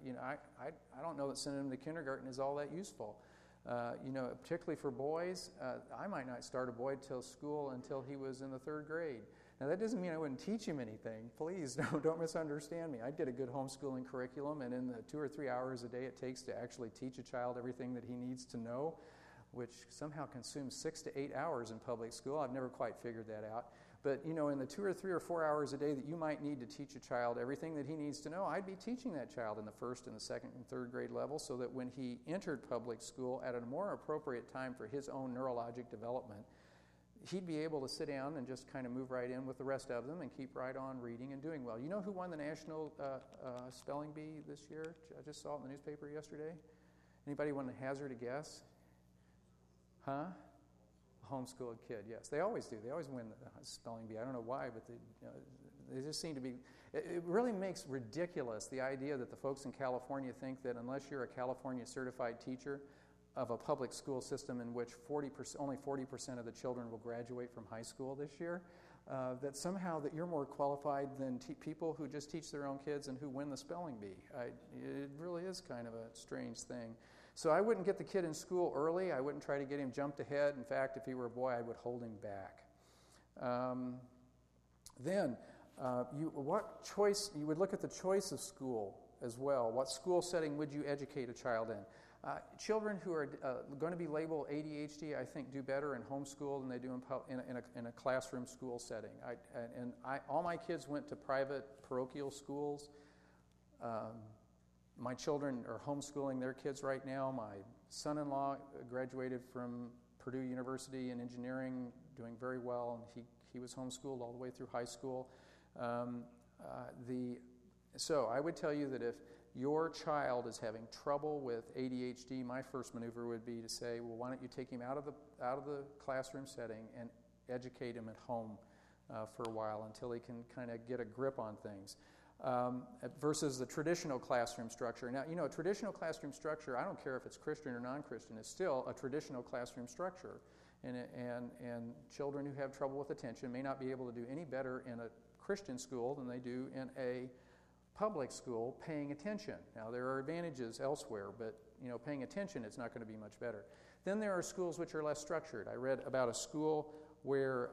I don't know that sending them to kindergarten is all that useful. Particularly for boys, I might not start a boy till school until he was in the 3rd grade. Now, that doesn't mean I wouldn't teach him anything. Please don't misunderstand me. I'd get a good homeschooling curriculum, and in the 2 or 3 hours a day it takes to actually teach a child everything that he needs to know, which somehow consumes 6 to 8 hours in public school. I've never quite figured that out. But, in the 2 or 3 or 4 hours a day that you might need to teach a child everything that he needs to know, I'd be teaching that child in the 1st and the 2nd and 3rd grade level so that when he entered public school at a more appropriate time for his own neurologic development, he'd be able to sit down and just kind of move right in with the rest of them and keep right on reading and doing well. You know who won the National Spelling Bee this year? I just saw it in the newspaper yesterday. Anybody want to hazard a guess? Huh? Homeschooled kid, yes. They always do. They always win the spelling bee. I don't know why, but they just seem to be... It really makes ridiculous the idea that the folks in California think that unless you're a California certified teacher, of a public school system in which only 40% of the children will graduate from high school this year, that somehow that you're more qualified than people who just teach their own kids and who win the spelling bee. It really is kind of a strange thing. So I wouldn't get the kid in school early. I wouldn't try to get him jumped ahead. In fact, if he were a boy, I would hold him back. You would look at the choice of school as well. What school setting would you educate a child in? Children who are going to be labeled ADHD, I think, do better in homeschool than they do in a classroom school setting. All my kids went to private parochial schools. My children are homeschooling their kids right now. My son-in-law graduated from Purdue University in engineering, doing very well, and he was homeschooled all the way through high school. So I would tell you that if your child is having trouble with ADHD, my first maneuver would be to say, well, why don't you take him out of the classroom setting and educate him at home for a while until he can kind of get a grip on things, versus the traditional classroom structure. Now, a traditional classroom structure, I don't care if it's Christian or non-Christian, is still a traditional classroom structure. And children who have trouble with attention may not be able to do any better in a Christian school than they do in a public school paying attention. Now, there are advantages elsewhere, but paying attention, it's not going to be much better. Then there are schools which are less structured. I read about a school where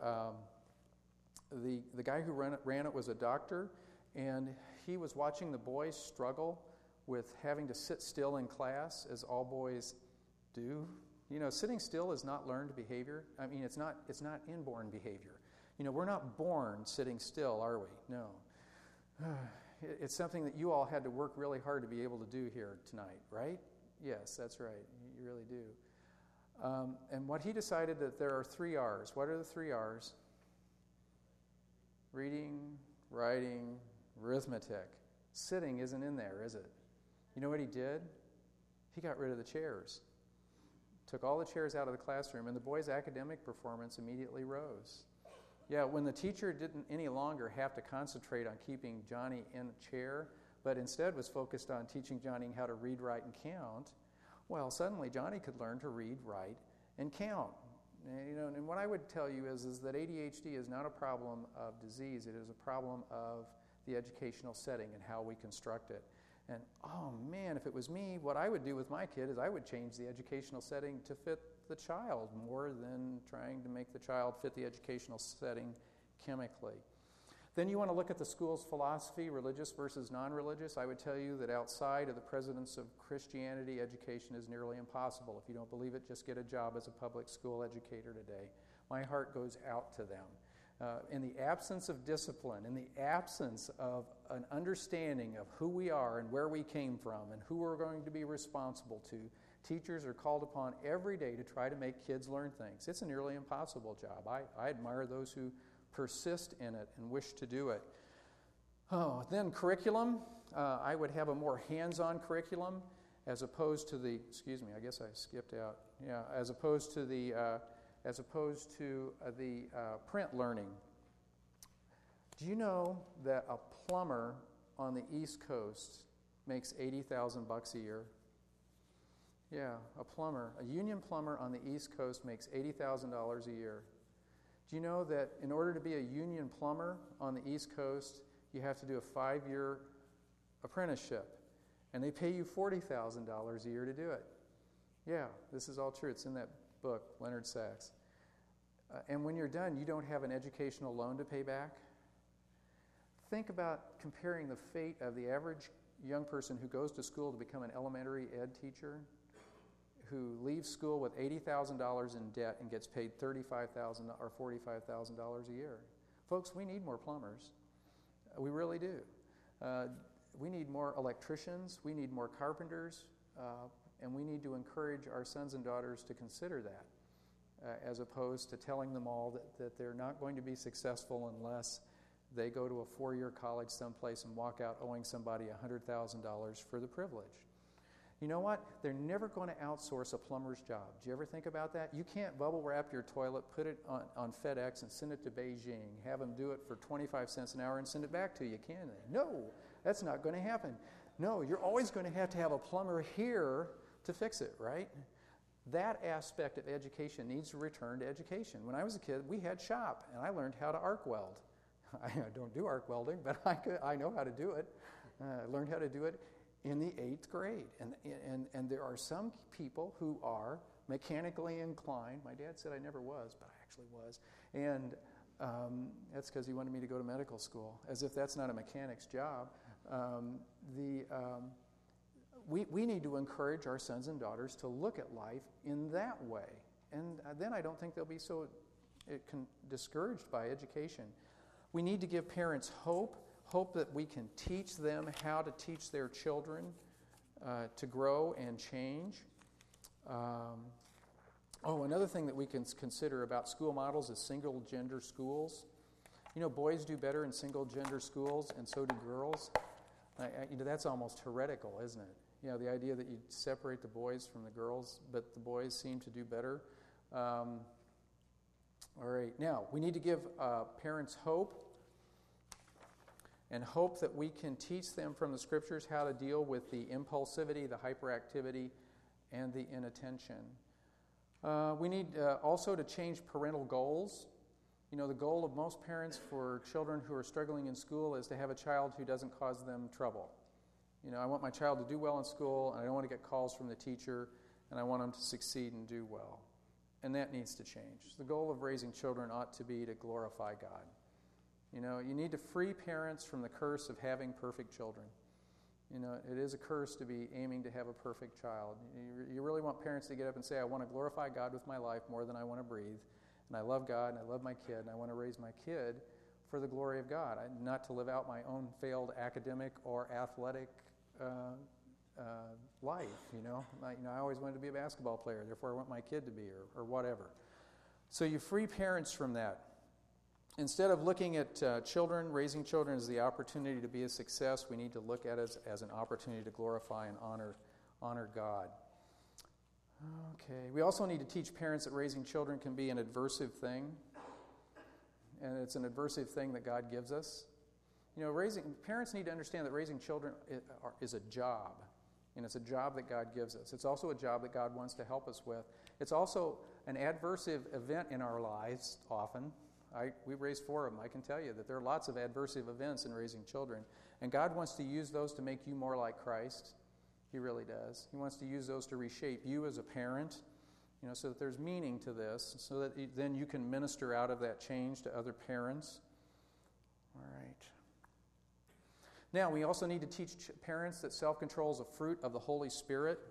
the guy who ran it was a doctor, and he was watching the boys struggle with having to sit still in class, as all boys do. Sitting still is not learned behavior. I mean, it's not inborn behavior. We're not born sitting still, are we? No. It's something that you all had to work really hard to be able to do here tonight, right? Yes, that's right. You really do. And what he decided that there are 3 R's. What are the 3 R's? Reading, writing, arithmetic. Sitting isn't in there, is it? You know what he did? He got rid of the chairs. Took all the chairs out of the classroom, and the boys' academic performance immediately rose. Yeah, when the teacher didn't any longer have to concentrate on keeping Johnny in a chair, but instead was focused on teaching Johnny how to read, write, and count, well, suddenly Johnny could learn to read, write, and count. And what I would tell you is that ADHD is not a problem of disease. It is a problem of the educational setting and how we construct it. And, oh man, if it was me, what I would do with my kid is I would change the educational setting to fit the child more than trying to make the child fit the educational setting chemically. Then you want to look at the school's philosophy, religious versus non-religious. I would tell you that outside of the presence of Christianity, education is nearly impossible. If you don't believe it, just get a job as a public school educator today. My heart goes out to them. In the absence of discipline, in the absence of an understanding of who we are and where we came from and who we're going to be responsible to, teachers are called upon every day to try to make kids learn things. It's a nearly impossible job. I admire those who persist in it and wish to do it. Then curriculum. I would have a more hands-on curriculum as opposed to the, I guess I skipped out. Yeah, as opposed to the print learning. Do you know that a plumber on the East Coast makes $80,000 a year? Yeah, a union plumber on the East Coast makes $80,000 a year. Do you know that in order to be a union plumber on the East Coast, you have to do a 5-year apprenticeship, and they pay you $40,000 a year to do it? Yeah, this is all true. It's in that book, Leonard Sachs. And when you're done, you don't have an educational loan to pay back. Think about comparing the fate of the average young person who goes to school to become an elementary ed teacher, who leaves school with $80,000 in debt and gets paid $35,000 or $45,000 a year. Folks, we need more plumbers. We really do. We need more electricians. We need more carpenters. And we need to encourage our sons and daughters to consider that, as opposed to telling them all that they're not going to be successful unless they go to a 4-year college someplace and walk out owing somebody $100,000 for the privilege. You know what? They're never going to outsource a plumber's job. Do you ever think about that? You can't bubble wrap your toilet, put it on FedEx, and send it to Beijing. Have them do it for 25 cents an hour and send it back to you, can they? No, that's not going to happen. No, you're always going to have a plumber here to fix it, right? That aspect of education needs to return to education. When I was a kid, we had shop, and I learned how to arc weld. I don't do arc welding, but I know how to do it. I learned how to do it in the 8th grade. And there are some people who are mechanically inclined. My dad said I never was, but I actually was. And that's because he wanted me to go to medical school, as if that's not a mechanic's job. We need to encourage our sons and daughters to look at life in that way. And then I don't think they'll be so discouraged by education. We need to give parents hope that we can teach them how to teach their children to grow and change. Another thing that we can consider about school models is single-gender schools. You know, boys do better in single-gender schools, and so do girls. That's almost heretical, isn't it? You know, the idea that you separate the boys from the girls, but the boys seem to do better. All right, now, we need to give parents hope, and hope that we can teach them from the Scriptures how to deal with the impulsivity, the hyperactivity, and the inattention. We need also to change parental goals. You know, the goal of most parents for children who are struggling in school is to have a child who doesn't cause them trouble. You know, I want my child to do well in school, and I don't want to get calls from the teacher, and I want them to succeed and do well. And that needs to change. The goal of raising children ought to be to glorify God. You know, you need to free parents from the curse of having perfect children. You know, it is a curse to be aiming to have a perfect child. You really want parents to get up and say, I want to glorify God with my life more than I want to breathe. And I love God, and I love my kid, and I want to raise my kid for the glory of God, not to live out my own failed academic or athletic life, you know. I always wanted to be a basketball player, therefore I want my kid to be, or whatever. So you free parents from that. Instead of looking at raising children as the opportunity to be a success, we need to look at it as an opportunity to glorify and honor God. Okay. We also need to teach parents that raising children can be an adversive thing, and it's an adversive thing that God gives us. You know, parents need to understand that raising children is a job, and it's a job that God gives us. It's also a job that God wants to help us with. It's also an adversive event in our lives often. We raised 4 of them. I can tell you that there are lots of adversive events in raising children, and God wants to use those to make you more like Christ. He really does. He wants to use those to reshape you as a parent, you know, so that there's meaning to this, so that then you can minister out of that change to other parents. All right. Now, we also need to teach parents that self-control is a fruit of the Holy Spirit.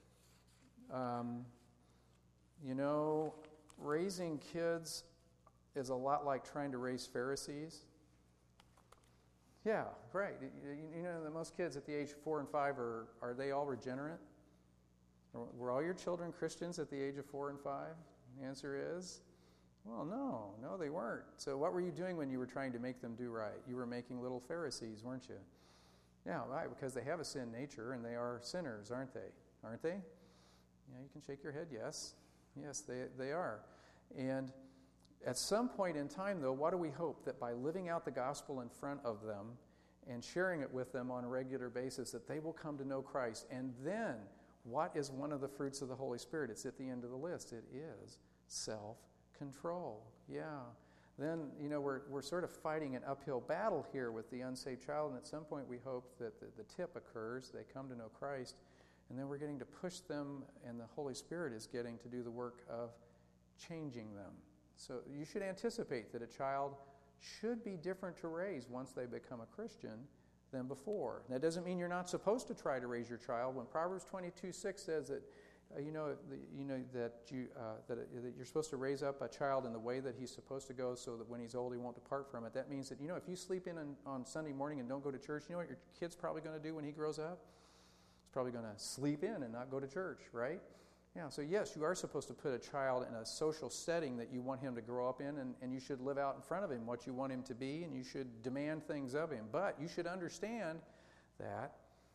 You know, raising kids is a lot like trying to raise Pharisees. Yeah, right. You know that most kids at the age of 4 and 5 are they all regenerate? Were all your children Christians at the age of 4 and 5? The answer is, well, no, they weren't. So what were you doing when you were trying to make them do right? You were making little Pharisees, weren't you? Yeah, right, because they have a sin nature and they are sinners, aren't they? Aren't they? Yeah, you can shake your head, yes. Yes, they are. And at some point in time, though, what do we hope? That by living out the gospel in front of them and sharing it with them on a regular basis, that they will come to know Christ. And then, what is one of the fruits of the Holy Spirit? It's at the end of the list. It is self-control. Yeah. Then, you know, we're sort of fighting an uphill battle here with the unsaved child, and at some point we hope that the tip occurs, they come to know Christ, and then we're getting to push them, and the Holy Spirit is getting to do the work of changing them. So you should anticipate that a child should be different to raise once they become a Christian than before. That doesn't mean you're not supposed to try to raise your child. When Proverbs 22:6 says that that you're supposed to raise up a child in the way that he's supposed to go, so that when he's old he won't depart from it. That means that, you know, if you sleep in on Sunday morning and don't go to church, you know what your kid's probably going to do when he grows up? He's probably going to sleep in and not go to church, right? Yeah, so yes, you are supposed to put a child in a social setting that you want him to grow up in, and you should live out in front of him what you want him to be, and you should demand things of him. But you should understand that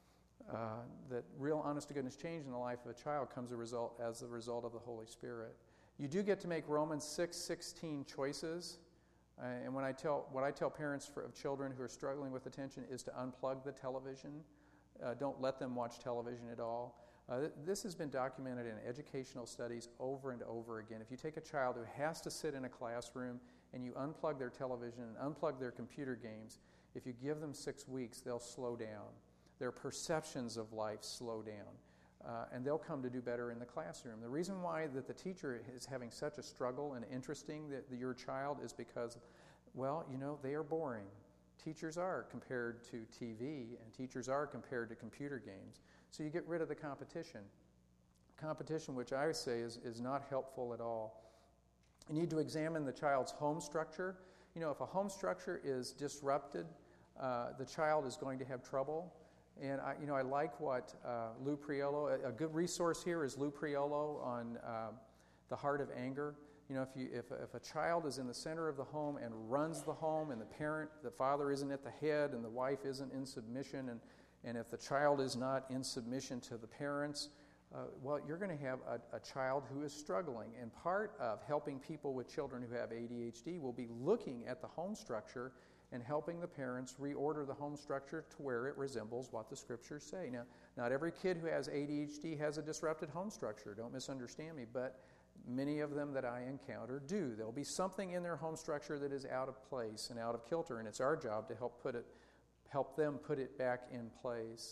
real honest-to-goodness change in the life of a child comes as a result of the Holy Spirit. You do get to make Romans 6:16 choices, and what I tell parents of children who are struggling with attention is to unplug the television. Don't let them watch television at all. This has been documented in educational studies over and over again. If you take a child who has to sit in a classroom and you unplug their television and unplug their computer games, if you give them 6 weeks, they'll slow down. Their perceptions of life slow down, and they'll come to do better in the classroom. The reason why that the teacher is having such a struggle and interesting your child is because, well, they are boring. Teachers are compared to TV, and teachers are compared to computer games. So you get rid of the competition. Competition, which I say is not helpful at all. You need to examine the child's home structure. If a home structure is disrupted, the child is going to have trouble. And I like what Lou Priolo, a good resource here is Lou Priolo on the heart of anger. If a child is in the center of the home and runs the home, and the father isn't at the head, and the wife isn't in submission, and if the child is not in submission to the parents, well, you're going to have a child who is struggling. And part of helping people with children who have ADHD will be looking at the home structure and helping the parents reorder the home structure to where it resembles what the scriptures say. Now, not every kid who has ADHD has a disrupted home structure. Don't misunderstand me, but many of them that I encounter do. There'll be something in their home structure that is out of place and out of kilter, and it's our job to help them put it back in place.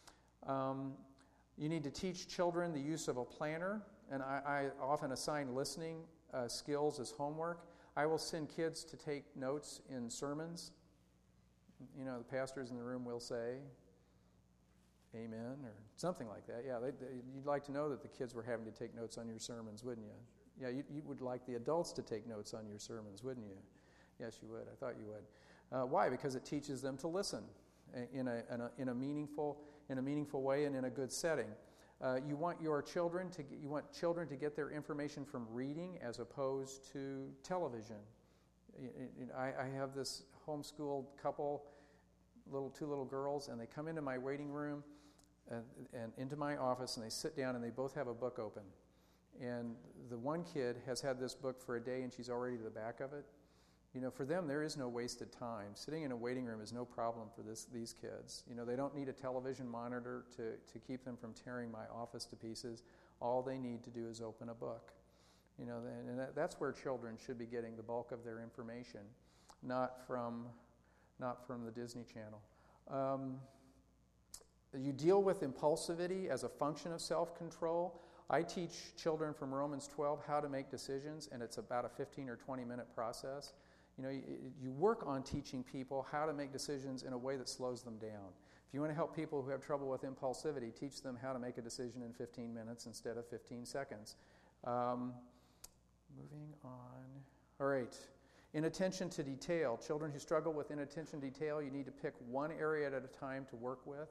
You need to teach children the use of a planner, and I often assign listening skills as homework. I will send kids to take notes in sermons. The pastors in the room will say, amen, or something like that. Yeah, you'd like to know that the kids were having to take notes on your sermons, wouldn't you? Yeah, you would like the adults to take notes on your sermons, wouldn't you? Yes, you would. I thought you would. Why? Because it teaches them to listen in a meaningful way and in a good setting. You want children to get their information from reading as opposed to television. I have this homeschooled couple, two little girls, and they come into my waiting room and into my office, and they sit down, and they both have a book open. And the one kid has had this book for a day, and she's already to the back of it. For them, there is no wasted time. Sitting in a waiting room is no problem for these kids. They don't need a television monitor to keep them from tearing my office to pieces. All they need to do is open a book. And that's where children should be getting the bulk of their information, not from the Disney Channel. You deal with impulsivity as a function of self-control. I teach children from Romans 12 how to make decisions, and it's about a 15 or 20-minute process. You work on teaching people how to make decisions in a way that slows them down. If you want to help people who have trouble with impulsivity, teach them how to make a decision in 15 minutes instead of 15 seconds. Moving on. All right. Inattention to detail. Children who struggle with inattention to detail, you need to pick one area at a time to work with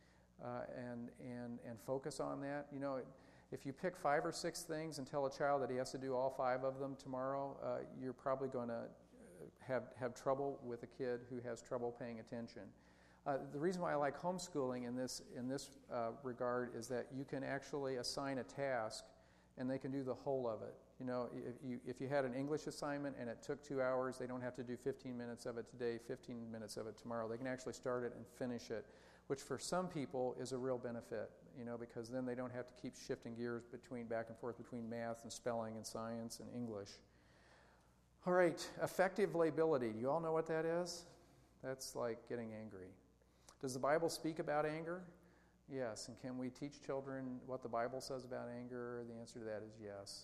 and focus on that. If you pick 5 or 6 things and tell a child that he has to do all 5 of them tomorrow, you're probably going to have trouble with a kid who has trouble paying attention. The reason why I like homeschooling in this regard is that you can actually assign a task and they can do the whole of it. If you had an English assignment and it took 2 hours, they don't have to do 15 minutes of it today, 15 minutes of it tomorrow. They can actually start it and finish it, which for some people is a real benefit, because then they don't have to keep shifting gears back and forth between math and spelling and science and English. All right, affective lability. Do you all know what that is? That's like getting angry. Does the Bible speak about anger? Yes. And can we teach children what the Bible says about anger? The answer to that is yes.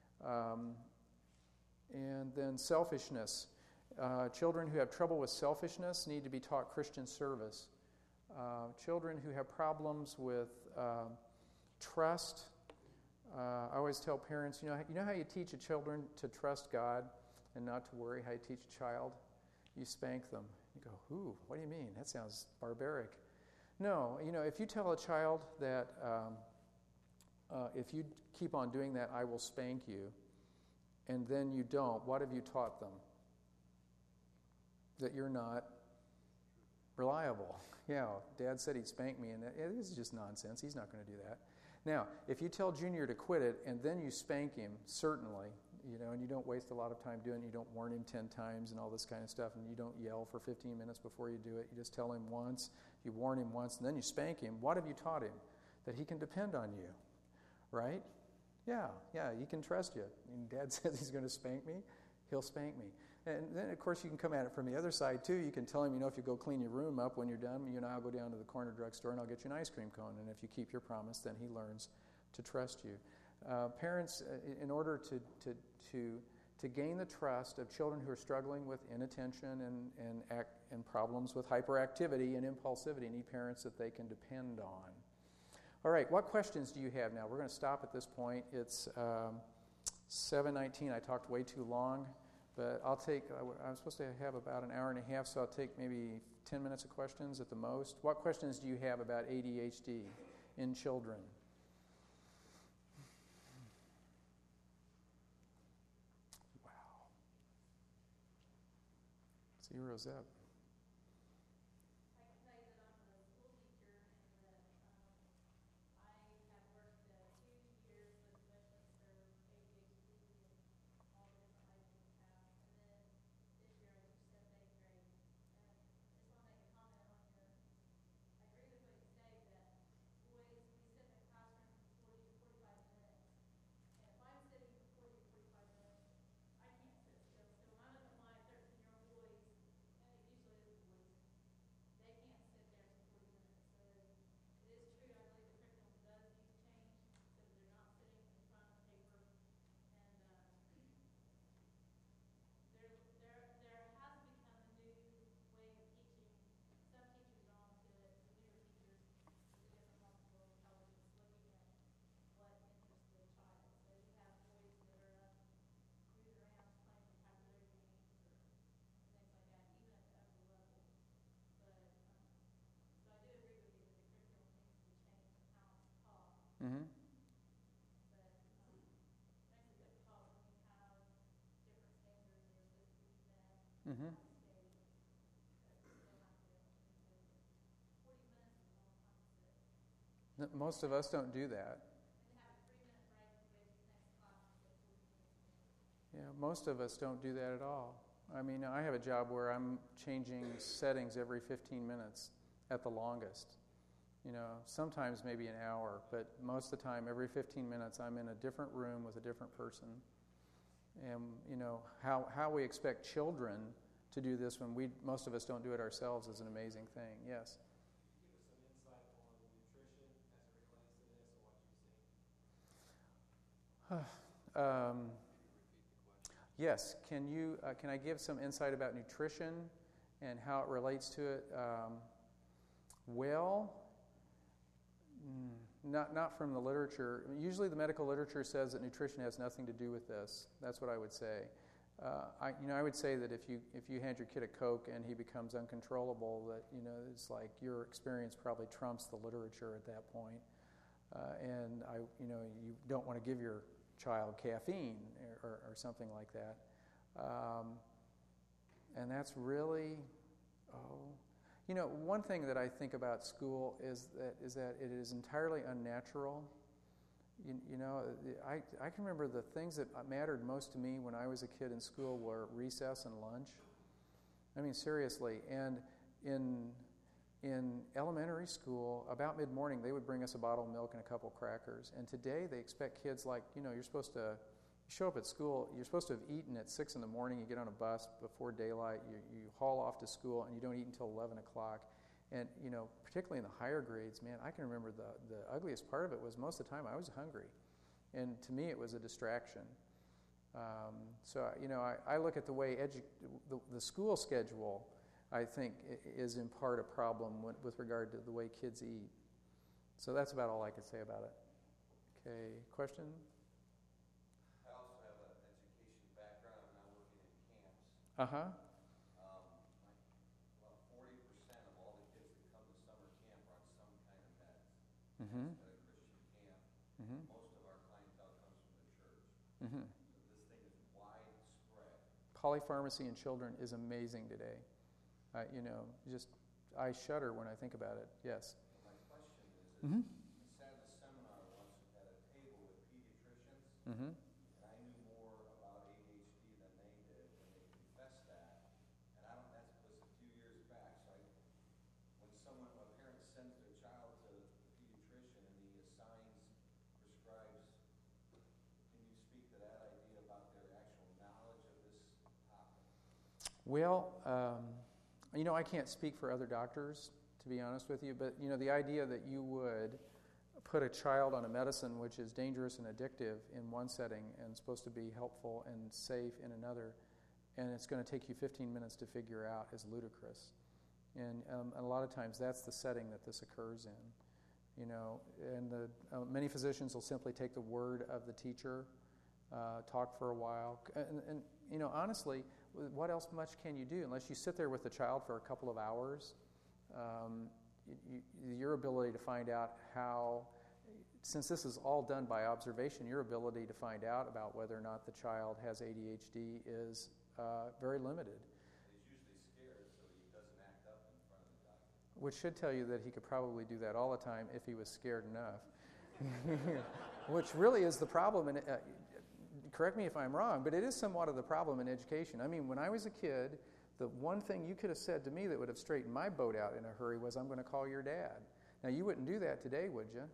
And then selfishness. Children who have trouble with selfishness need to be taught Christian service. Children who have problems with trust. I always tell parents, you know how you teach a children to trust God and not to worry? How you teach a child? You spank them. You go, ooh, what do you mean? That sounds barbaric. No, if you tell a child that if you keep on doing that, I will spank you, and then you don't, what have you taught them? That you're not reliable. Yeah, Dad said he'd spank me, and this is just nonsense. He's not going to do that. Now, if you tell Junior to quit it, and then you spank him, certainly, and you don't waste a lot of time doing it, you don't warn him 10 times and all this kind of stuff, and you don't yell for 15 minutes before you do it. You just tell him once, you warn him once, and then you spank him. What have you taught him? that he can depend on you, right? Yeah, he can trust you. And Dad says he's going to spank me, he'll spank me. And then, of course, you can come at it from the other side, too. You can tell him, if you go clean your room up when you're done, I'll go down to the corner drugstore and I'll get you an ice cream cone. And if you keep your promise, then he learns to trust you. Parents, in order to gain the trust of children who are struggling with inattention and problems with hyperactivity and impulsivity, need parents that they can depend on. All right, what questions do you have now? We're going to stop at this point. It's 7:19. I talked way too long, but I'm supposed to have about an hour and a half, so I'll take maybe 10 minutes of questions at the most. What questions do you have about ADHD in children? Wow. Zero's up. Mm-hmm. Mm-hmm. Most of us don't do that. Yeah, most of us don't do that at all. I mean, I have a job where I'm changing settings every 15 minutes at the longest. Sometimes maybe an hour, but most of the time, every 15 minutes, I'm in a different room with a different person. And, how we expect children to do this when most of us don't do it ourselves is an amazing thing. Yes? Yes. Can I give some insight about nutrition and how it relates to it? Not from the literature. Usually the medical literature says that nutrition has nothing to do with this. That's what I would say. I would say that if you hand your kid a Coke and he becomes uncontrollable, that it's like your experience probably trumps the literature at that point. And you don't want to give your child caffeine or something like that. And that's really, one thing that I think about school is that it is entirely unnatural. I can remember the things that mattered most to me when I was a kid in school were recess and lunch. I mean, seriously. And in elementary school, about mid-morning, they would bring us a bottle of milk and a couple crackers. And today, they expect kids you're supposed to show up at school, you're supposed to have eaten at 6 in the morning, you get on a bus before daylight, you haul off to school, and you don't eat until 11 o'clock. And, particularly in the higher grades, man, I can remember the ugliest part of it was most of the time I was hungry. And to me, it was a distraction. I look at the way the school schedule, I think, is in part a problem with regard to the way kids eat. So that's about all I could say about it. Okay, question? I also have an education background. I'm now working in camps. Uh-huh. About 40% of all the kids that come to summer camp are on some kind of meds. Mm-hmm. At a Christian camp. Mm-hmm. Most of our clientele comes from the church. Mm-hmm. So this thing is widespread. Polypharmacy in children is amazing today. I shudder when I think about it. Yes. My question is, Mm-hmm. I sat at a seminar once at a table with pediatricians, Mm-hmm. and I knew more about ADHD than they did, and they confessed that. And that was a few years back. So when a parent sends their child to the pediatrician and he Well, I can't speak for other doctors, to be honest with you, but, the idea that you would put a child on a medicine which is dangerous and addictive in one setting and supposed to be helpful and safe in another, and it's going to take you 15 minutes to figure out is ludicrous. And a lot of times that's the setting that this occurs in, and many physicians will simply take the word of the teacher, talk for a while, and honestly, what else much can you do unless you sit there with the child for a couple of hours? Your ability to find out how, since this is all done by observation, your ability to find out about whether or not the child has ADHD is very limited. He's usually scared, so he doesn't act up in front of the doctor. Which should tell you that he could probably do that all the time if he was scared enough. Which really is the problem. And correct me if I'm wrong, but it is somewhat of the problem in education. I mean, when I was a kid, the one thing you could have said to me that would have straightened my boat out in a hurry was, I'm going to call your dad. Now, you wouldn't do that today, would you?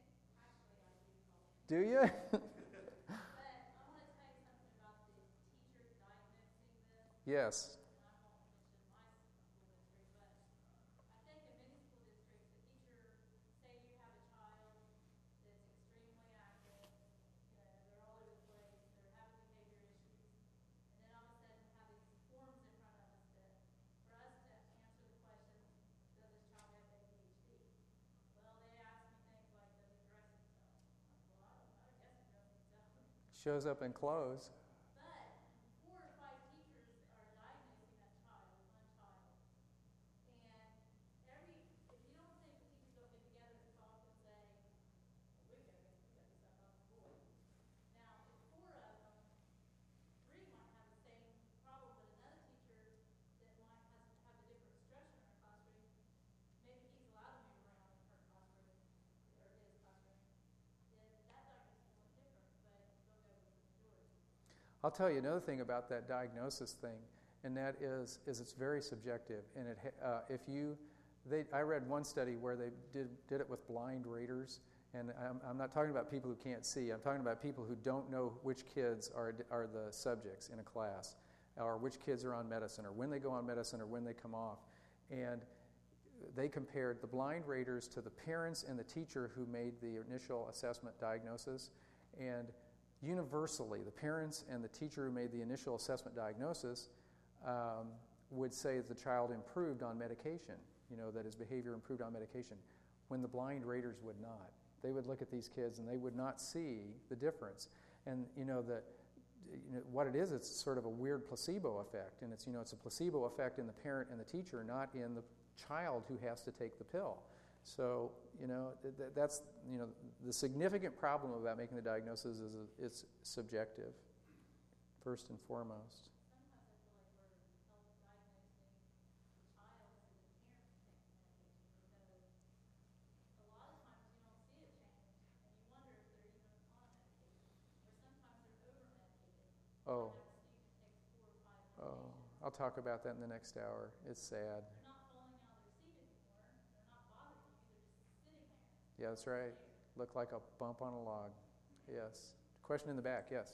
Do you? But I want to tell you something about the teachers diagnosing this. Yes. And I won't mention my school district, but I think in many school districts, the teacher, say you have a child that's extremely active, they're all over the place, they're having behavior issues, and then all of a sudden have these forms in front of us for us to answer the question, does this child have ADHD? Well, they ask me things like, does it dress itself? Well, I guess it dress itself. Shows up in clothes. But 4 or 5 teachers are diagnosing that child, one child. And if you don't think the teachers don't get together and talk and say, well, we got to do something about the boy. Now, if 4 of them, 3 might have the same problem, but another teacher that might have a different stressor in her classroom, maybe he's allowed to move around in her classroom, or his classroom, then that diagnosis is different, but they'll go with the majority. I'll tell you another thing about that diagnosis thing, and that is it's very subjective. And I read one study where they did it with blind raters, and I'm not talking about people who can't see. I'm talking about people who don't know which kids are the subjects in a class, or which kids are on medicine, or when they go on medicine, or when they come off. And they compared the blind raters to the parents and the teacher who made the initial assessment diagnosis, and universally, the parents and the teacher who made the initial assessment diagnosis would say that the child improved on medication, that his behavior improved on medication, when the blind raters would not. They would look at these kids and they would not see the difference. And, what it is, it's sort of a weird placebo effect. And it's a placebo effect in the parent and the teacher, not in the child who has to take the pill. So, that's, the significant problem about making the diagnosis is it's subjective, first and foremost. Oh, I'll talk about that in the next hour. It's sad. They're not falling out of their seat anymore. They're not bothering you. They're just sitting there. Yeah, that's right. Look like a bump on a log. Yes. Question in the back. Yes.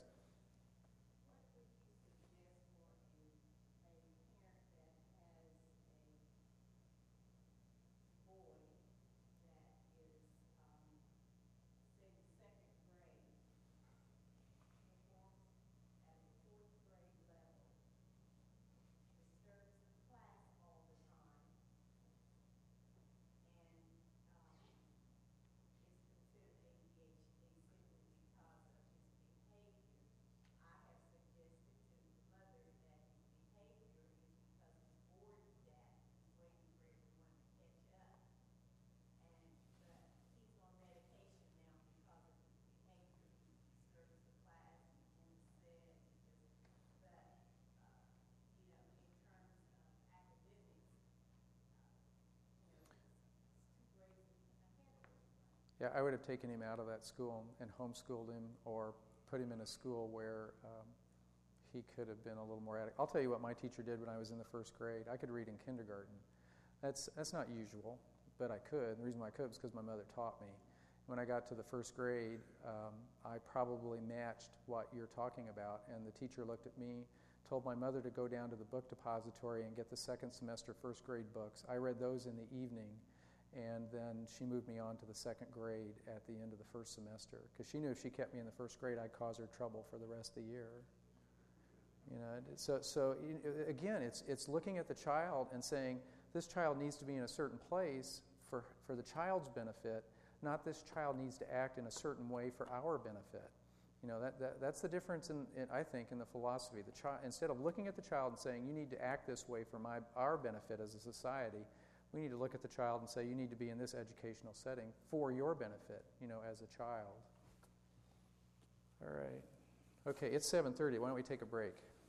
Yeah, I would have taken him out of that school and homeschooled him, or put him in a school where he could have been a little more adequate. I'll tell you what my teacher did when I was in the first grade. I could read in kindergarten. That's not usual, but I could. The reason why I could was because my mother taught me. when I got to the first grade, I probably matched what you're talking about. And the teacher looked at me, told my mother to go down to the book depository and get the second semester first grade books. I read those in the evening, and then she moved me on to the second grade at the end of the first semester, because she knew if she kept me in the first grade, I'd cause her trouble for the rest of the year. You know, so again, it's looking at the child and saying, this child needs to be in a certain place for the child's benefit, not this child needs to act in a certain way for our benefit. You know, that's the difference, I think, in the philosophy. The child, instead of looking at the child and saying, you need to act this way for our benefit as a society, we need to look at the child and say, you need to be in this educational setting for your benefit, you know, as a child. All right. Okay, it's 7:30. Why don't we take a break?